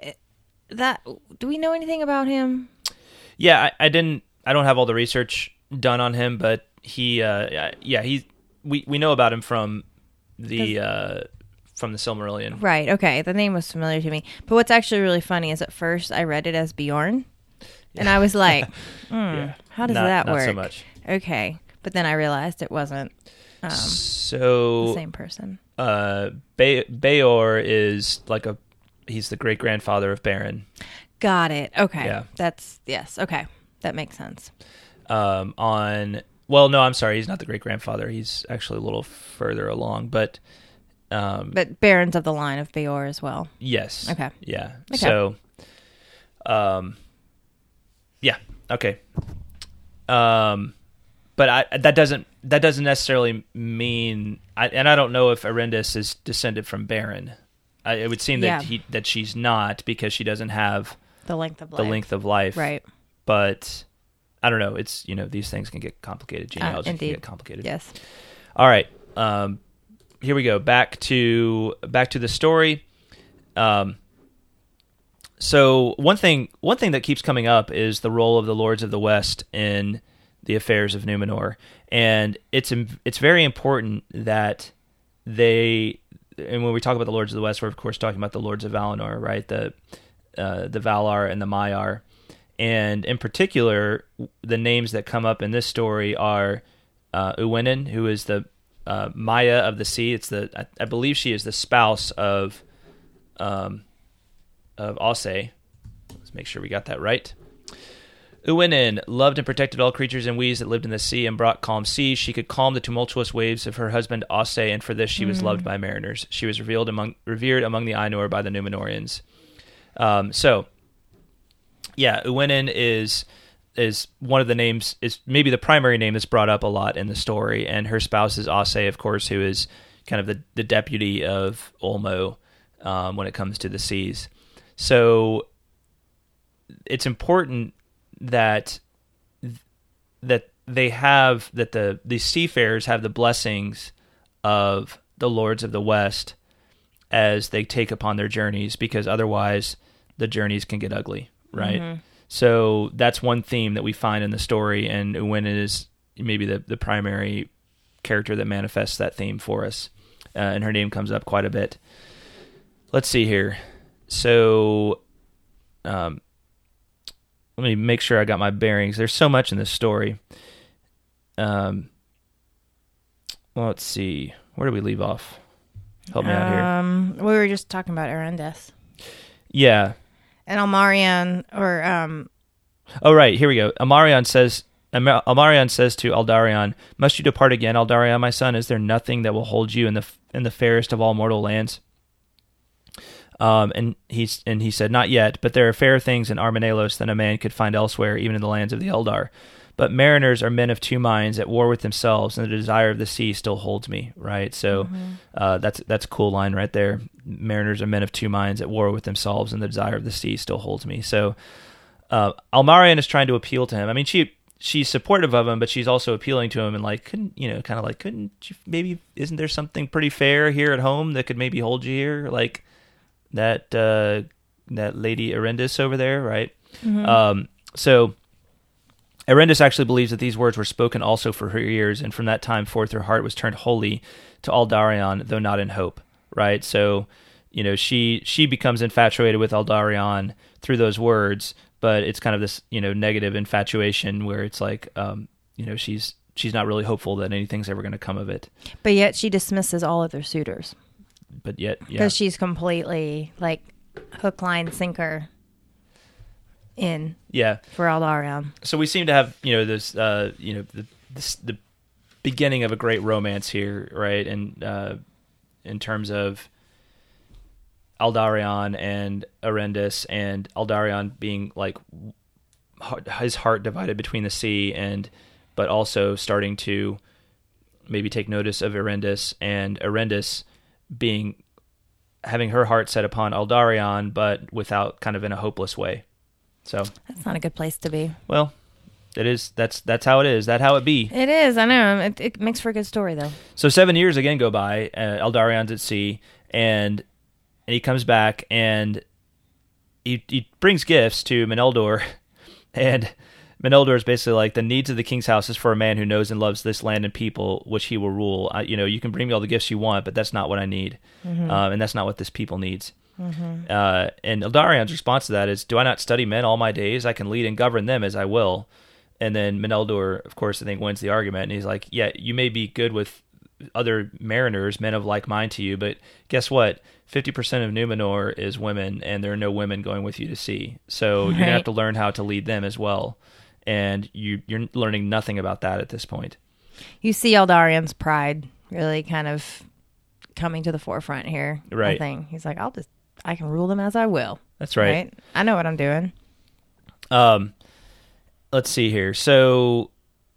Do we know anything about him? Yeah, I don't have all the research done on him, but we know about him from the Silmarillion. Right, okay. The name was familiar to me. But what's actually really funny is at first I read it as Bjorn. Yeah. And I was like, how does that work? Not so much. Okay. But then I realized it wasn't the same person. Beor is he's the great-grandfather of Beren. Got it. Okay. Yeah. Yes. Okay. That makes sense. No, I'm sorry. He's not the great-grandfather. He's actually a little further along, but Beren's of the line of Beor as well. Yes. Okay. Yeah. Okay. So, yeah. Okay. But that doesn't necessarily mean, and I don't know if Arendis is descended from Beren. It would seem that she's not, because she doesn't have the length of life. Right. But I don't know. It's, these things can get complicated. Genealogy can get complicated. Yes. All right. Here we go. Back to the story. So one thing that keeps coming up is the role of the Lords of the West in the affairs of Numenor, and it's very important that they. And when we talk about the Lords of the West, we're of course talking about the Lords of Valinor, right? The Valar and the Maiar, and in particular, the names that come up in this story are Uwenen, who is the Maya of the Sea. It's I believe she is the spouse of Ossë. Let's make sure we got that right. Uwenen loved and protected all creatures and weeds that lived in the sea and brought calm seas. She could calm the tumultuous waves of her husband Ossë, and for this she was loved by mariners. She was revered among the Ainur by the Númenóreans. Uwenen is one of the names, is maybe the primary name that's brought up a lot in the story, and her spouse is Ossë, of course, who is kind of the deputy of Ulmo, when it comes to the seas. So it's important that the seafarers have the blessings of the Lords of the West as they take upon their journeys, because otherwise the journeys can get ugly, right? Mm-hmm. So that's one theme that we find in the story, and Uwin is maybe the primary character that manifests that theme for us, and her name comes up quite a bit. Let's see here. So let me make sure I got my bearings. There's so much in this story. Well, let's see. Where did we leave off? Help me out here. We were just talking about Erendes. Yeah. And Almarion, or Oh, right. Here we go. Almarion says to Aldarion, "Must you depart again, Aldarion, my son? Is there nothing that will hold you in the fairest of all mortal lands?" And he said, "Not yet, but there are fairer things in Armanelos than a man could find elsewhere, even in the lands of the Eldar. But mariners are men of two minds, at war with themselves, and the desire of the sea still holds me." Right? So that's a cool line right there. Mariners are men of two minds, at war with themselves, and the desire of the sea still holds me. So Almarion is trying to appeal to him. I mean, she's supportive of him, but she's also appealing to him, and couldn't you maybe, isn't there something pretty fair here at home that could maybe hold you here, like that Lady Erendes over there, right? Mm-hmm. So Erendes actually believes that these words were spoken also for her ears, and from that time forth her heart was turned wholly to Aldarion, though not in hope, right? So, she becomes infatuated with Aldarion through those words, but it's kind of this, negative infatuation where it's like, she's not really hopeful that anything's ever going to come of it. But yet she dismisses all other suitors. But yet, yeah. Because she's completely, hook, line, sinker in for Aldarion. So we seem to have, this, the beginning of a great romance here, right? And in terms of Aldarion and Erendes, and Aldarion being his heart divided between the sea, but also starting to maybe take notice of Erendes, and Erendes having her heart set upon Aldarion, but without kind of in a hopeless way. So that's not a good place to be. Well, it is. That's how it is. That's how it be. It is. I know. It makes for a good story, though. So 7 years again go by. Aldarion's at sea, and he comes back, and he brings gifts to Meneldor, and Meneldor is basically like, the needs of the king's house is for a man who knows and loves this land and people, which he will rule. You can bring me all the gifts you want, but that's not what I need, and that's not what this people needs. Mm-hmm. And Aldarion's response to that is, "Do I not study men all my days? I can lead and govern them as I will." And then Meneldor, of course, I think wins the argument, and he's like, "Yeah, you may be good with other mariners, men of like mind to you, but guess what? 50% of Numenor is women, and there are no women going with you to sea. So you're gonna have to learn how to lead them as well, and you're learning nothing about that at this point." You see Aldarion's pride really kind of coming to the forefront here. Right. I think he's like, I can rule them as I will. That's right. I know what I'm doing. Let's see here. So,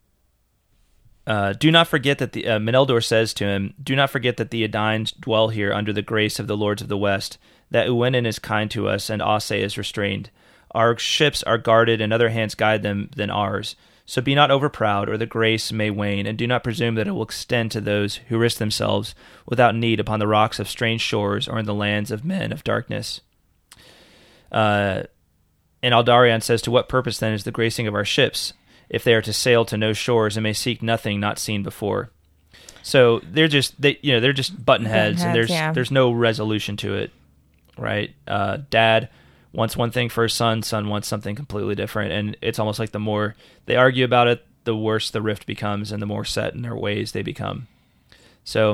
do not forget that Meneldor says to him, "Do not forget that the Edains dwell here under the grace of the Lords of the West, that Uwenen is kind to us, and Ase is restrained. Our ships are guarded, and other hands guide them than ours. So be not overproud, or the grace may wane, and do not presume that it will extend to those who risk themselves without need upon the rocks of strange shores or in the lands of men of darkness." And Aldarion says, "To what purpose then is the gracing of our ships, if they are to sail to no shores and may seek nothing not seen before?" So they're just button heads, and there's no resolution to it, right? Dad wants one thing for his son wants something completely different, and it's almost like the more they argue about it, the worse the rift becomes, and the more set in their ways they become. So,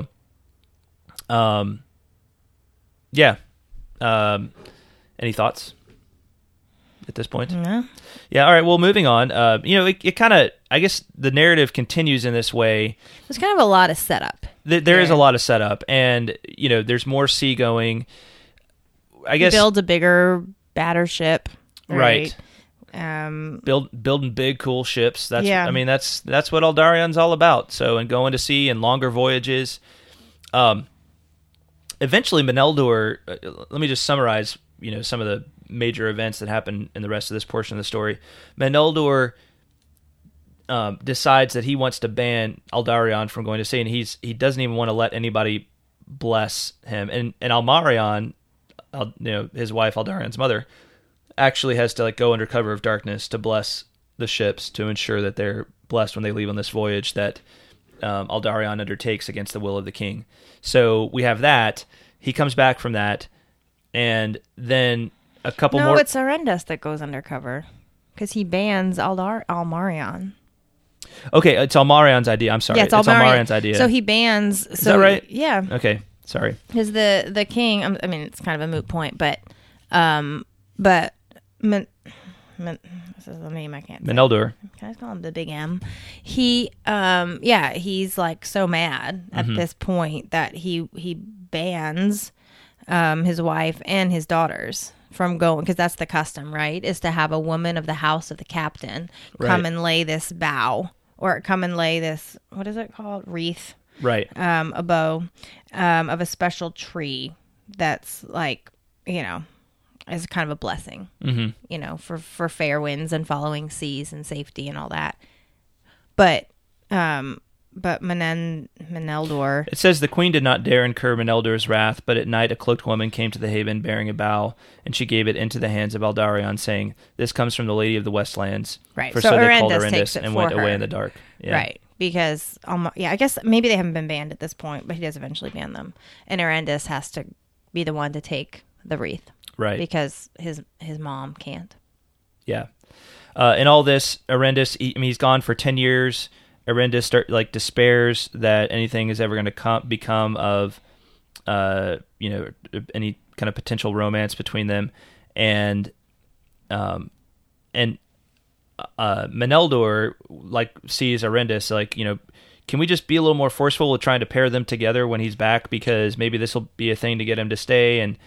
any thoughts at this point? Yeah. All right. Well, moving on. It kind of, I guess the narrative continues in this way. There's kind of a lot of setup. There is a lot of setup, and there's more seagoing. I guess build a bigger battleship, right? Building big, cool ships. That's that's what Aldarion's all about. So, and going to sea and longer voyages. eventually Meneldor, let me just summarize, some of the major events that happen in the rest of this portion of the story. Meneldor decides that he wants to ban Aldarion from going to sea, and he doesn't even want to let anybody bless him. And Almarion, his wife Aldarion's mother, actually has to go under cover of darkness to bless the ships to ensure that they're blessed when they leave on this voyage that Aldarion undertakes against the will of the king. So we have that. He comes back from that, and then a couple more. No, it's Arendis that goes undercover because he bans Almarion. Okay, it's Almarion's idea. I'm sorry. Yeah, it's Almarion's idea. So he bans. Is that right? Yeah. Okay, sorry. Because the king. I mean, it's kind of a moot point, but this is the name I can't say. Meneldor. Can I call him the Big M? He's so mad at this point that he bans his wife and his daughters from going, because that's the custom, right? Is to have a woman of the house of the captain come and lay this bow, or come and lay this, what is it called? Wreath. Right. A bow of a special tree that's is kind of a blessing, for fair winds and following seas and safety and all that. But Meneldor... It says the queen did not dare incur Meneldor's wrath, but at night a cloaked woman came to the haven bearing a bow, and she gave it into the hands of Aldarion, saying, "This comes from the Lady of the Westlands." Right. For so they called Arendis and went away in the dark. Yeah. Right. Because, I guess maybe they haven't been banned at this point, but he does eventually ban them. And Arendis has to be the one to take the wreath. Right. Because his mom can't. Yeah. In all this, Arendis, he's gone for 10 years. Arendis despairs that anything is ever going to become of, any kind of potential romance between them. And Meneldor, sees Arendis, can we just be a little more forceful with trying to pair them together when he's back? Because maybe this will be a thing to get him to stay. And,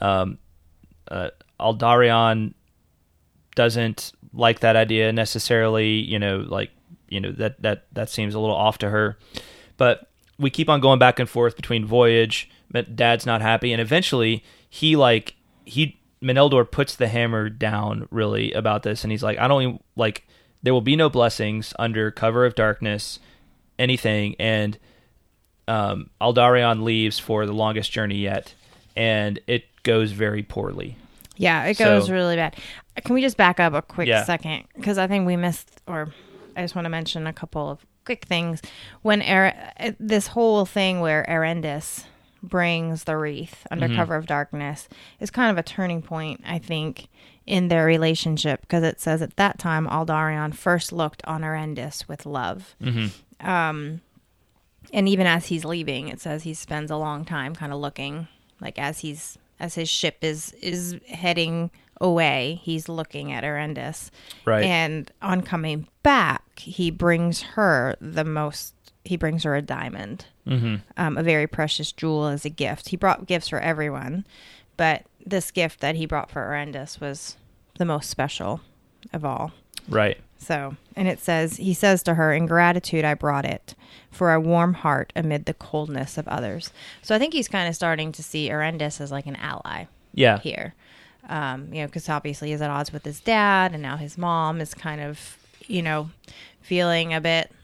Aldarion doesn't like that idea necessarily, that seems a little off to her. But we keep on going back and forth between voyage. Dad's not happy, and eventually Meneldor puts the hammer down really about this, and he's like, there will be no blessings under cover of darkness, anything. And Aldarion leaves for the longest journey yet, and it goes very poorly. Yeah, it goes really bad. Can we just back up a quick second? Because I think we missed, or I just want to mention a couple of quick things. When this whole thing where Arendis brings the wreath under cover of darkness is kind of a turning point, I think, in their relationship, because it says at that time Aldarion first looked on Arendis with love. And even as he's leaving, it says he spends a long time kind of looking, as his ship is heading away, he's looking at Arendis. Right. And on coming back, he brings her a diamond, a very precious jewel as a gift. He brought gifts for everyone, but this gift that he brought for Arendis was the most special of all. Right. So, and he says to her, "In gratitude, I brought it for a warm heart amid the coldness of others." So I think he's kind of starting to see Arendis as an ally. Yeah. Here. Because obviously he's at odds with his dad, and now his mom is kind of, feeling a bit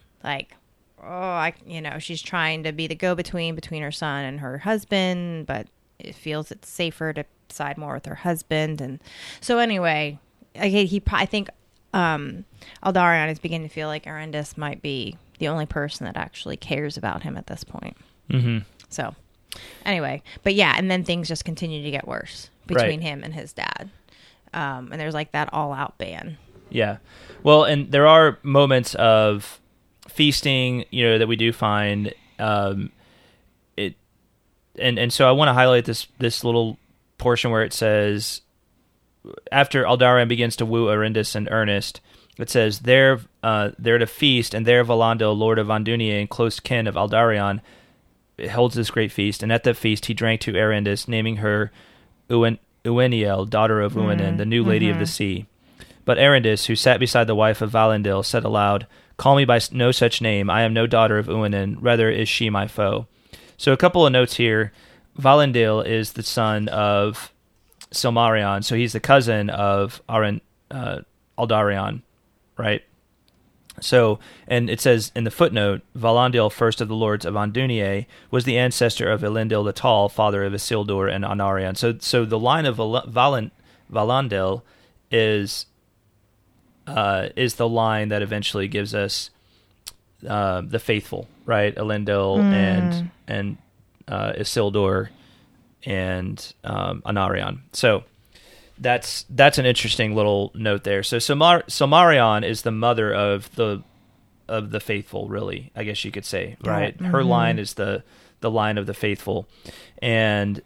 she's trying to be the go-between between her son and her husband, but it feels it's safer to side more with her husband. And so anyway, I think Aldarion is beginning to feel like Arendis might be the only person that actually cares about him at this point. So anyway, but yeah, and then things just continue to get worse between him and his dad. And there's that all-out ban. Yeah. Well, and there are moments of feasting, that we do find. And so I want to highlight this little portion where it says, after Aldarion begins to woo Arendis in earnest, it says, there to feast, and there Valandil, lord of Vandunier and close kin of Aldarion, holds this great feast. And at the feast he drank to Arendis, naming her Ueniel, daughter of Uinen, the new lady of the sea. But Arendis, who sat beside the wife of Valandil, said aloud, "Call me by no such name. I am no daughter of Uinen. Rather is she my foe." So a couple of notes here. Valendil is the son of Silmarion, so he's the cousin of Aldarion, right? So, and it says in the footnote, Valendil, first of the lords of Andunier, was the ancestor of Elendil the Tall, father of Isildur and Anarion. So the line of Valendil is the line that eventually gives us the faithful, right? Elendil and Isildur and Anarion. So that's an interesting little note there. So Silmarion is the mother of the faithful, really, I guess you could say, right? Mm-hmm. Her line is the line of the faithful, and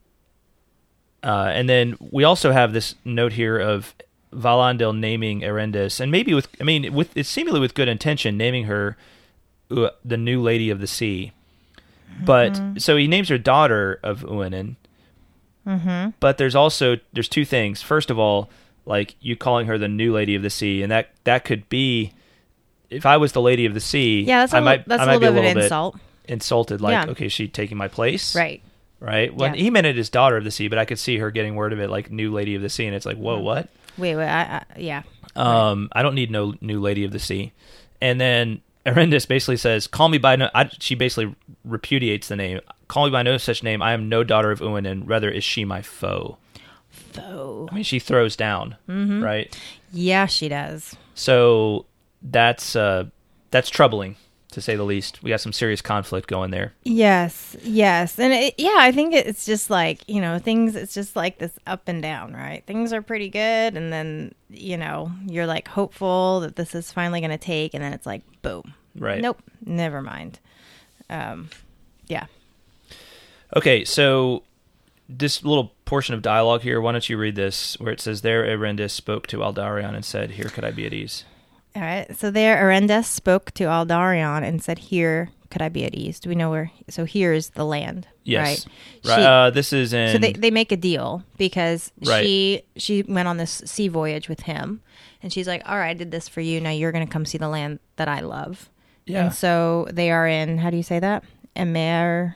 then we also have this note here of Valendil naming Erendis, and maybe with seemingly with good intention, naming her the new Lady of the Sea. But so he names her daughter of Uinen. Mm-hmm. But there's two things. First of all, like you calling her the new Lady of the Sea, and that could be, if I was the Lady of the Sea, I might be a little bit insulted. Like, okay, is she taking my place? Right. When he meant it as daughter of the sea, but I could see her getting word of it like new Lady of the Sea, and it's like, whoa, what? Wait, yeah. I don't need no new Lady of the Sea. And then Erendis basically says, "Call me by no." She basically repudiates the name. "Call me by no such name. I am no daughter of Uinen. Rather is she my foe." Foe. I mean, she throws down, right? Yeah, she does. So that's troubling, to say the least. We got some serious conflict going there. Yes, and I think it's just like, things. It's just like this up and down, right? Things are pretty good, and then you're like hopeful that this is finally going to take, and then it's like boom, right? Nope, never mind. Yeah. Okay, so this little portion of dialogue here, why don't you read this, where it says, "There Erendis spoke to Aldarion and said, 'Here could I be at ease.'" All right, so there Erendis spoke to Aldarion and said, "Here could I be at ease." Do we know where? So here is the land, yes. Right? This is in... So they make a deal because right. she went on this sea voyage with him, and she's like, "All right, I did this for you. Now you're going to come see the land that I love." Yeah. And so they are in, how do you say that? Emerie,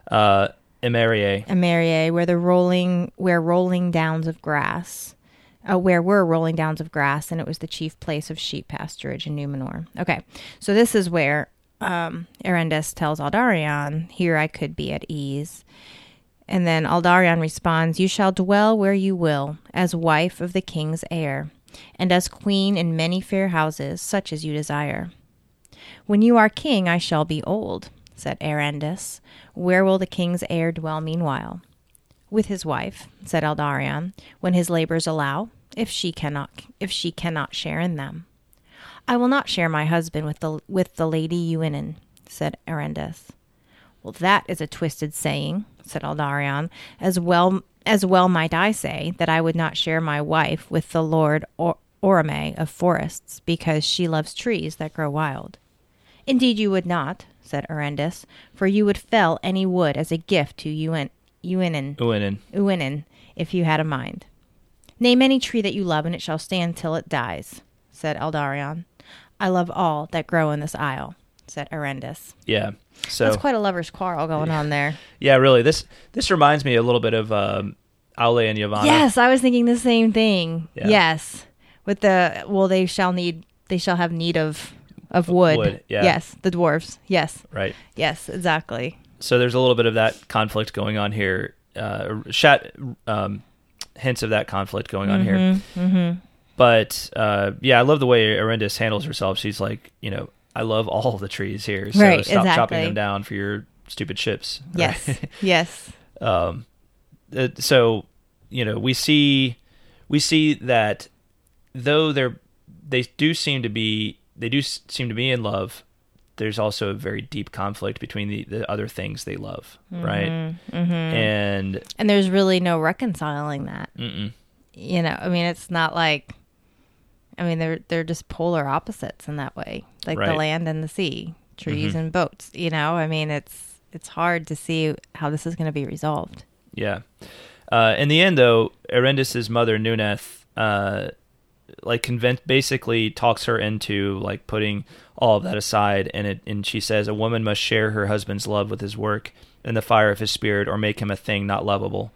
where rolling downs of grass. Where were rolling downs of grass, and it was the chief place of sheep pasturage in Numenor. Okay, so this is where Erendis tells Aldarion, "Here I could be at ease." And then Aldarion responds, "You shall dwell where you will, as wife of the king's heir, and as queen in many fair houses, such as you desire." "When you are king, I shall be old," said Erendis. "Where will the king's heir dwell meanwhile?" "With his wife," said Aldarion, "when his labors allow, if she cannot share in them." "I will not share my husband with the Lady Uinen," said Erendis. "Well, that is a twisted saying," said Aldarion. As well might I say that I would not share my wife with the Lord Orome of forests, because she loves trees that grow wild." "Indeed you would not," said Erendis, "for you would fell any wood as a gift to Uinen, if you had a mind." "Name any tree that you love, and it shall stand till it dies," said Aldarion. "I love all that grow in this isle," said Erendis. Yeah, so that's quite a lover's quarrel going on there. Yeah, really. This reminds me a little bit of Aule and Yavanna. Yes, I was thinking the same thing. Yeah. Yes, with they shall have need of wood. Yeah. Yes, the dwarves. Yes. Right. Yes, exactly. So there's a little bit of that conflict going on here. Hints of that conflict going on here. Mm-hmm. But I love the way Erendis handles herself. She's like, I love all the trees here, so stop chopping them down for your stupid ships. Yes, right? Yes. So we see that though they do seem to be in love, there's also a very deep conflict between the other things they love, right? Mm-hmm. And there's really no reconciling that. Mm-mm. It's not like, they're just polar opposites in that way, like the land and the sea, trees and boats. It's hard to see how this is going to be resolved. Yeah. In the end, though, Erendis' mother Nuneth, basically talks her into putting all of that aside, and she says a woman must share her husband's love with his work, in the fire of his spirit, or make him a thing not lovable.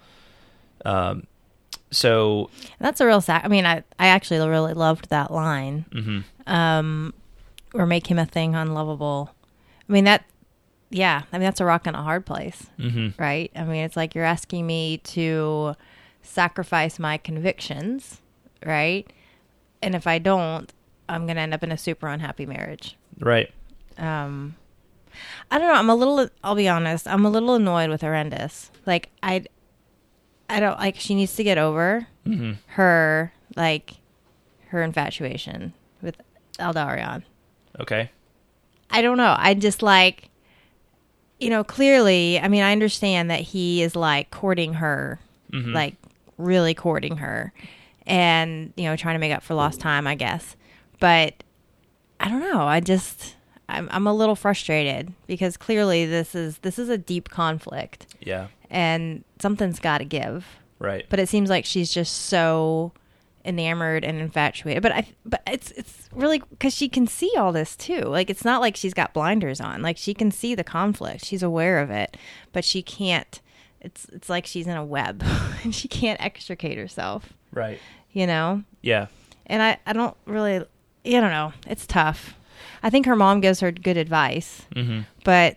So that's a real I mean, I actually really loved that line. Mm-hmm. Or make him a thing unlovable. I mean, that's a rock and a hard place, mm-hmm. right? I mean, it's like you're asking me to sacrifice my convictions, right? And if I don't, I'm going to end up in a super unhappy marriage. Right. I don't know. I'll be honest, I'm a little annoyed with Arendis. Like, I don't, like, she needs to get over mm-hmm. her infatuation with Aldarion. Okay. I don't know. I just like, clearly, I mean, I understand that he is like courting her, mm-hmm. like really courting her and, trying to make up for lost time, I guess. But I don't know. I'm a little frustrated because clearly this is a deep conflict. Yeah. And something's got to give. Right. But it seems like she's just so enamored and infatuated. But it's really because she can see all this too. Like, it's not like she's got blinders on. Like, she can see the conflict. She's aware of it, but she can't. It's like she's in a web and she can't extricate herself. Right. Yeah. And I don't really. I don't know. It's tough. I think her mom gives her good advice, mm-hmm. but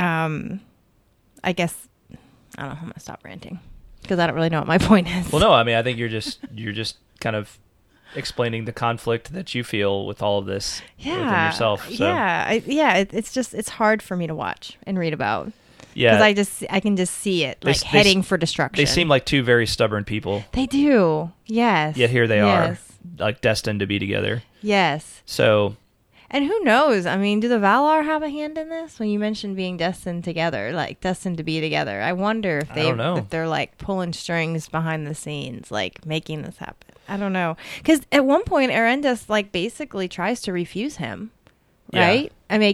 I guess I don't know. I'm gonna stop ranting because I don't really know what my point is. Well, no. I mean, I think you're just kind of explaining the conflict that you feel with all of this within yourself. So. Yeah. It's hard for me to watch and read about. Yeah, because I can just see it heading for destruction. They seem like two very stubborn people. They do. Yes. Yet here they are, like destined to be together. Yes. So. And who knows? I mean, do the Valar have a hand in this? When you mentioned being destined together, like destined to be together, I wonder if they're like pulling strings behind the scenes, like making this happen. I don't know, because at one point, Arendis like basically tries to refuse him, right? Yeah. I mean,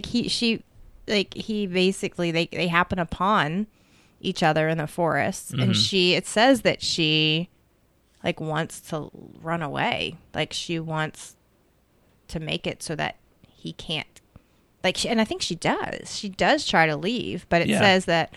he basically they happen upon each other in the forest, mm-hmm. and it says that she like wants to run away, like she wants to make it so that he can't, like, and I think she does try to leave, but it says that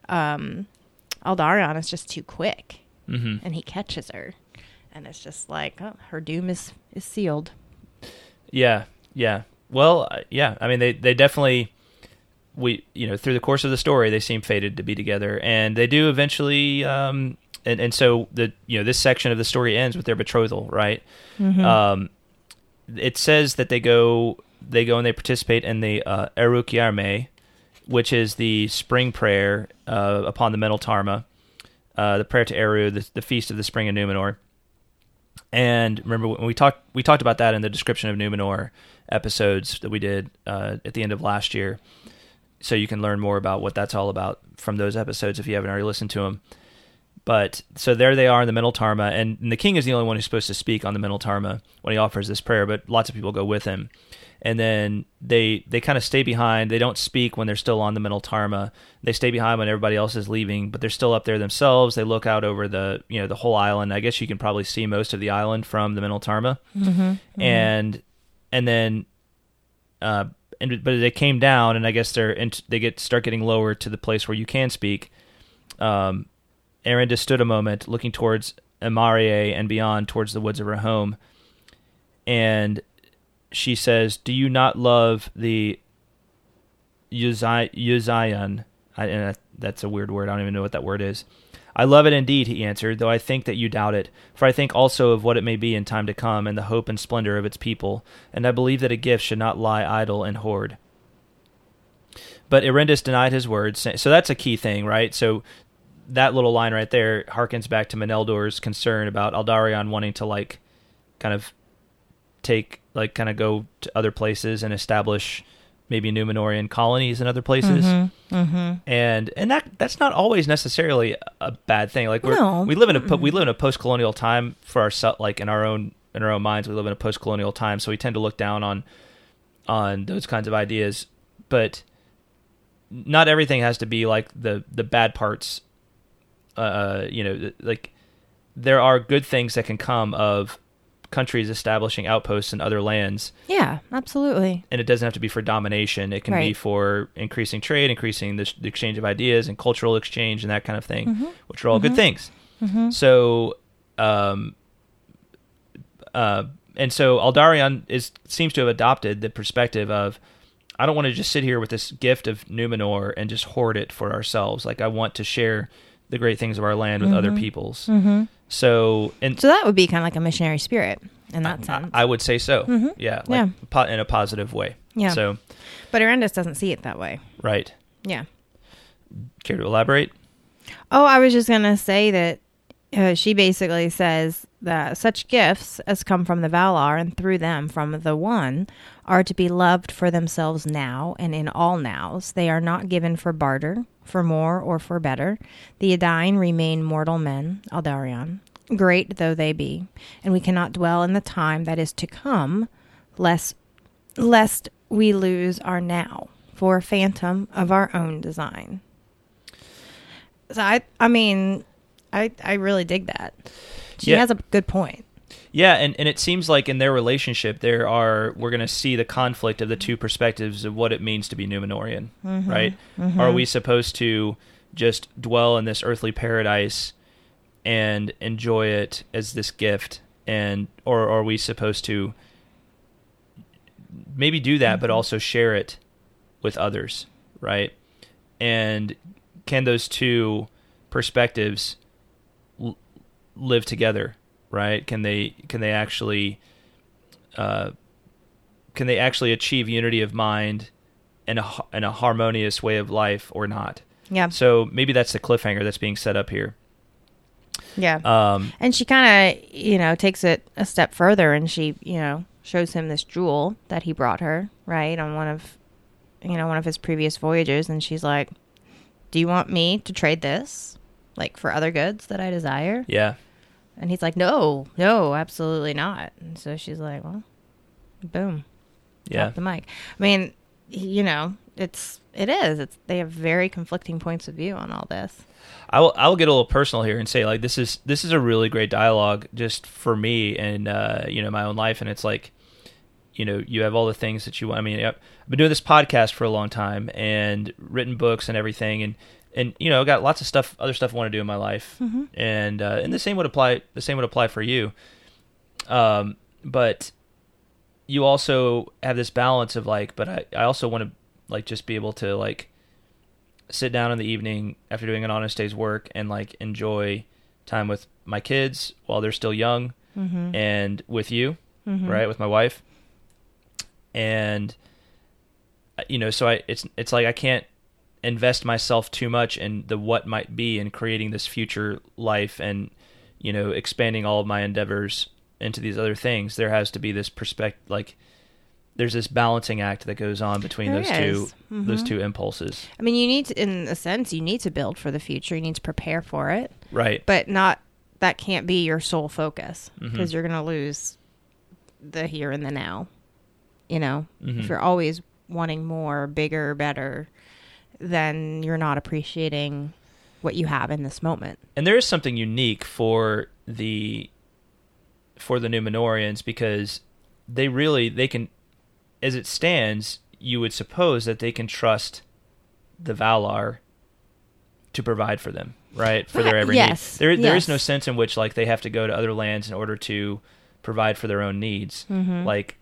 Aldarion is just too quick, mm-hmm. and he catches her, and it's just like, oh, her doom is sealed. Yeah. Well, yeah. I mean, they definitely, through the course of the story, they seem fated to be together, and they do eventually. And so this section of the story ends with their betrothal, right? Mm-hmm. It says that they go and they participate in the Eruk Yarmeh, which is the spring prayer upon the Meneltarma, the prayer to Eru, the feast of the spring of Numenor. And remember, when we talked about that in the description of Numenor episodes that we did at the end of last year. So you can learn more about what that's all about from those episodes if you haven't already listened to them. But so there they are in the Meneltarma, and the king is the only one who's supposed to speak on the Meneltarma when he offers this prayer, but lots of people go with him. And then they kind of stay behind. They don't speak when they're still on the Meneltarma. They stay behind when everybody else is leaving, but they're still up there themselves. They look out over the whole island. I guess you can probably see most of the island from the Meneltarma. Mm-hmm, mm-hmm. And then but they came down, and I guess they start getting lower to the place where you can speak. Arendis stood a moment, looking towards Amarie and beyond, towards the woods of her home, and she says, "Do you not love the Yuzayan?" And that's a weird word. I don't even know what that word is. "I love it indeed," he answered, "though I think that you doubt it. For I think also of what it may be in time to come, and the hope and splendor of its people, and I believe that a gift should not lie idle and hoard." But Arendis denied his words, so that's a key thing, right? So that little line right there harkens back to Meneldor's concern about Aldarion wanting to kind of go to other places and establish maybe Numenorian colonies in other places. Mm-hmm, mm-hmm. And that's not always necessarily a bad thing. Like we live in a post-colonial time for ourselves, like in our own minds, we live in a post-colonial time, so we tend to look down on those kinds of ideas. But not everything has to be like the bad parts. Like there are good things that can come of countries establishing outposts in other lands. Yeah, absolutely. And it doesn't have to be for domination. It can be Right. for increasing trade, increasing the exchange of ideas and cultural exchange and that kind of thing, Mm-hmm. which are all good things. So, and so Aldarion seems to have adopted the perspective of, I don't want to just sit here with this gift of Numenor and just hoard it for ourselves. Like, I want to share the great things of our land with other peoples. So that would be kind of like a missionary spirit in that sense. I would say so. Yeah, like in a positive way. Yeah. So, But Arendis doesn't see it that way. right. Yeah. Care to elaborate? Oh, I was just going to say that she basically says that such gifts as come from the Valar and through them from the One are to be loved for themselves now and in all nows. They are not given for barter, for more or for better. The Edain remain mortal men, Aldarion, great though they be, and we cannot dwell in the time that is to come, lest we lose our now for a phantom of our own design. So I mean, I really dig that. She has a good point. Yeah, and it seems like in their relationship, we're going to see the conflict of the two perspectives of what it means to be Numenorian, right? Are we supposed to just dwell in this earthly paradise and enjoy it as this gift, or are we supposed to maybe do that, but also share it with others, right? And can those two perspectives live together, right? Can they actually achieve unity of mind and a harmonious way of life or not? Yeah. So maybe that's the cliffhanger that's being set up here. Yeah. And she kind of, takes it a step further, and she, shows him this jewel that he brought her, right, on one of his previous voyages, and she's like, "Do you want me to trade this, like, for other goods that I desire?" Yeah. And he's like, no, absolutely not. And so she's like, well, boom. Yeah. Drop the mic. I mean, they have very conflicting points of view on all this. I'll get a little personal here and say, like, this is a really great dialogue just for me and my own life. And it's like, you have all the things that you want. I mean, I've been doing this podcast for a long time and written books and everything, and I've got lots of other stuff I want to do in my life, and the same would apply. The same would apply for you. But you also have this balance of like, but I also want to like just be able to like sit down in the evening after doing an honest day's work and like enjoy time with my kids while they're still young, and with you, right, with my wife, and so it's like I can't invest myself too much in the what might be and creating this future life and expanding all of my endeavors into these other things. There has to be this perspective, like there's this balancing act that goes on between those two impulses. I mean, in a sense, you need to build for the future. You need to prepare for it, right? But that can't be your sole focus, because you're going to lose the here and the now. If you're always wanting more, bigger, better, then you're not appreciating what you have in this moment. And there is something unique for the Numenorians, because they can, as it stands, you would suppose that they can trust the Valar to provide for them, right? For their every need. There is no sense in which like they have to go to other lands in order to provide for their own needs. Like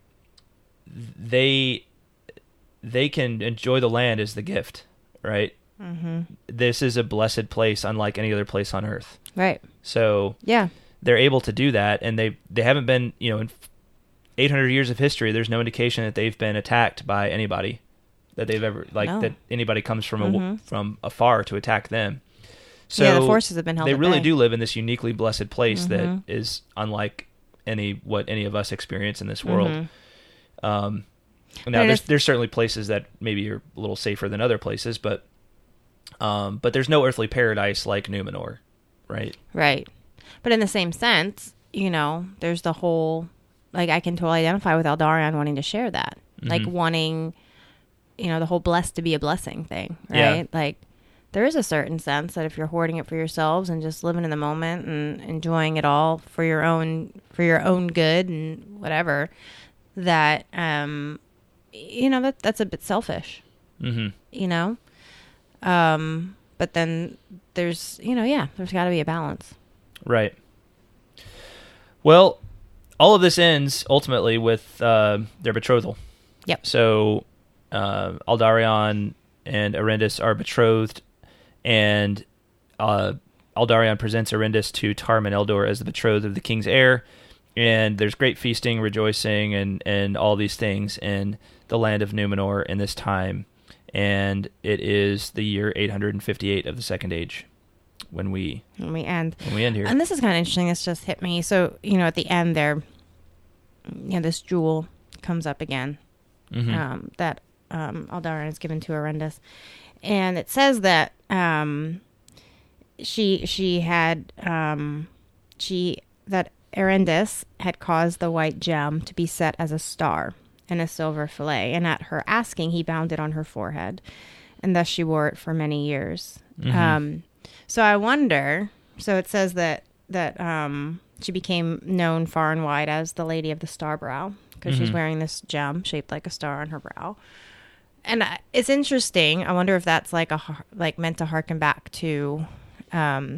they can enjoy the land as the gift, right? This is a blessed place, unlike any other place on Earth. Right. So they're able to do that, and they haven't been, in 800 years of history, there's no indication that they've been attacked by anybody, that they've ever that anybody comes from from afar to attack them. So the forces have been held. They at really bay. do live in this uniquely blessed place that is unlike what any of us experience in this world. Now, there's certainly places that maybe are a little safer than other places, but there's no earthly paradise like Numenor, right? Right. But in the same sense, there's the whole, like, I can totally identify with Aldarion wanting to share that. Like, wanting, the whole blessed to be a blessing thing, right? Yeah. Like, there is a certain sense that if you're hoarding it for yourselves and just living in the moment and enjoying it all for your own good and whatever, that that's a bit selfish. Mm-hmm. But then there's there's got to be a balance. Right. Well, all of this ends ultimately with their betrothal. Yep. So Aldarion and Arendis are betrothed, and Aldarion presents Arendis to Tarman Eldor as the betrothed of the king's heir, and there's great feasting, rejoicing, and all these things in the land of Numenor in this time, and it is the year 858 of the Second Age when we end here. And this is kind of interesting. This just hit me. So, at the end there, this jewel comes up again, that Aldarion is given to Arendis. And it says that that Arendis had caused the white gem to be set as a star in a silver fillet, and at her asking, he bound it on her forehead, and thus she wore it for many years. So I wonder. So it says that she became known far and wide as the Lady of the Starbrow because she's wearing this gem shaped like a star on her brow. And it's interesting. I wonder if that's meant to harken back to I'm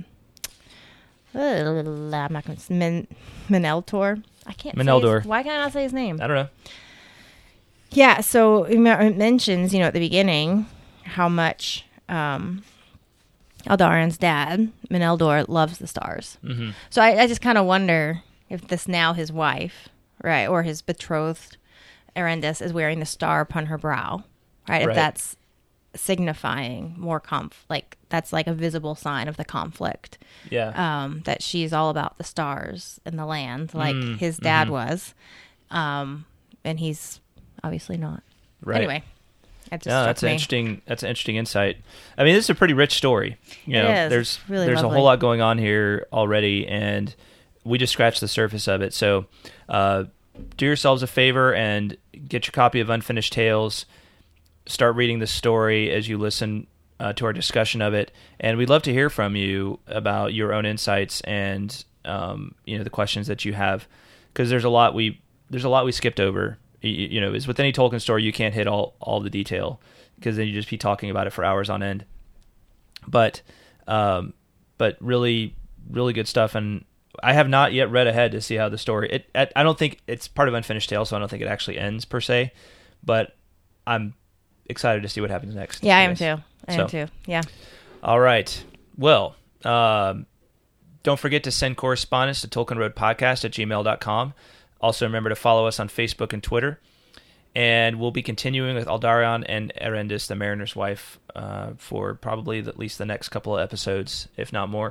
not going to Meneltor. I can't. Meneldor. Why can't I not say his name? I don't know. Yeah. So it mentions at the beginning how much Aldarion's dad, Meneldor, loves the stars. Mm-hmm. So I just kind of wonder if this now his wife, right, or his betrothed Arendis is wearing the star upon her brow, right? If that's signifying more that's like a visible sign of the conflict. Yeah. That she's all about the stars and the land, like his dad was, and he's obviously not. Right. Anyway. That's an interesting insight. I mean, this is a pretty rich story. There's really a whole lot going on here already, and we just scratched the surface of it. So, do yourselves a favor and get your copy of Unfinished Tales. Start reading the story as you listen to our discussion of it, and we'd love to hear from you about your own insights and the questions that you have, because there's a lot we skipped over. As with any Tolkien story, you can't hit all the detail because then you just be talking about it for hours on end. But really, really good stuff. And I have not yet read ahead to see how the story. I don't think it's part of Unfinished Tales, so I don't think it actually ends per se. But I'm excited to see what happens next. Yeah, I am too. I am too. Yeah. All right. Well, don't forget to send correspondence to TolkienRoadPodcast@gmail.com. Also, remember to follow us on Facebook and Twitter. And we'll be continuing with Aldarion and Arendis, the Mariner's wife, for probably at least the next couple of episodes, if not more.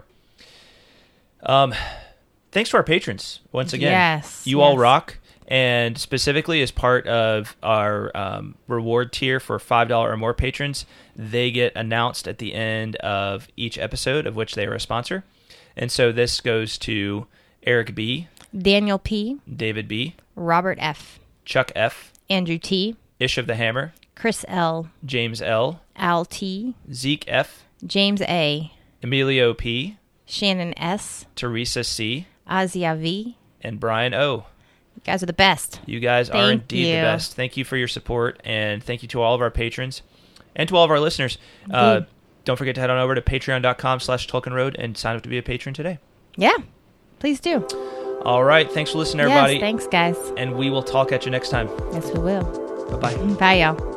Thanks to our patrons, once again. Yes. You all rock. And specifically as part of our reward tier for $5 or more patrons, they get announced at the end of each episode of which they are a sponsor. And so this goes to Eric B., Daniel P., David B., Robert F., Chuck F., Andrew T., Ish of the Hammer, Chris L., James L., Al T., Zeke F., James A., Emilio P., Shannon S., Teresa C., Azia V., and Brian O. You guys are the best. You guys are indeed the best. Thank you for your support, and thank you to all of our patrons and to all of our listeners. Don't forget to head on over to patreon.com/TolkienRoad and sign up to be a patron today. Yeah, please do. All right. Thanks for listening, everybody. Yes, thanks, guys. And we will talk at you next time. Yes, we will. Bye-bye. Bye, y'all.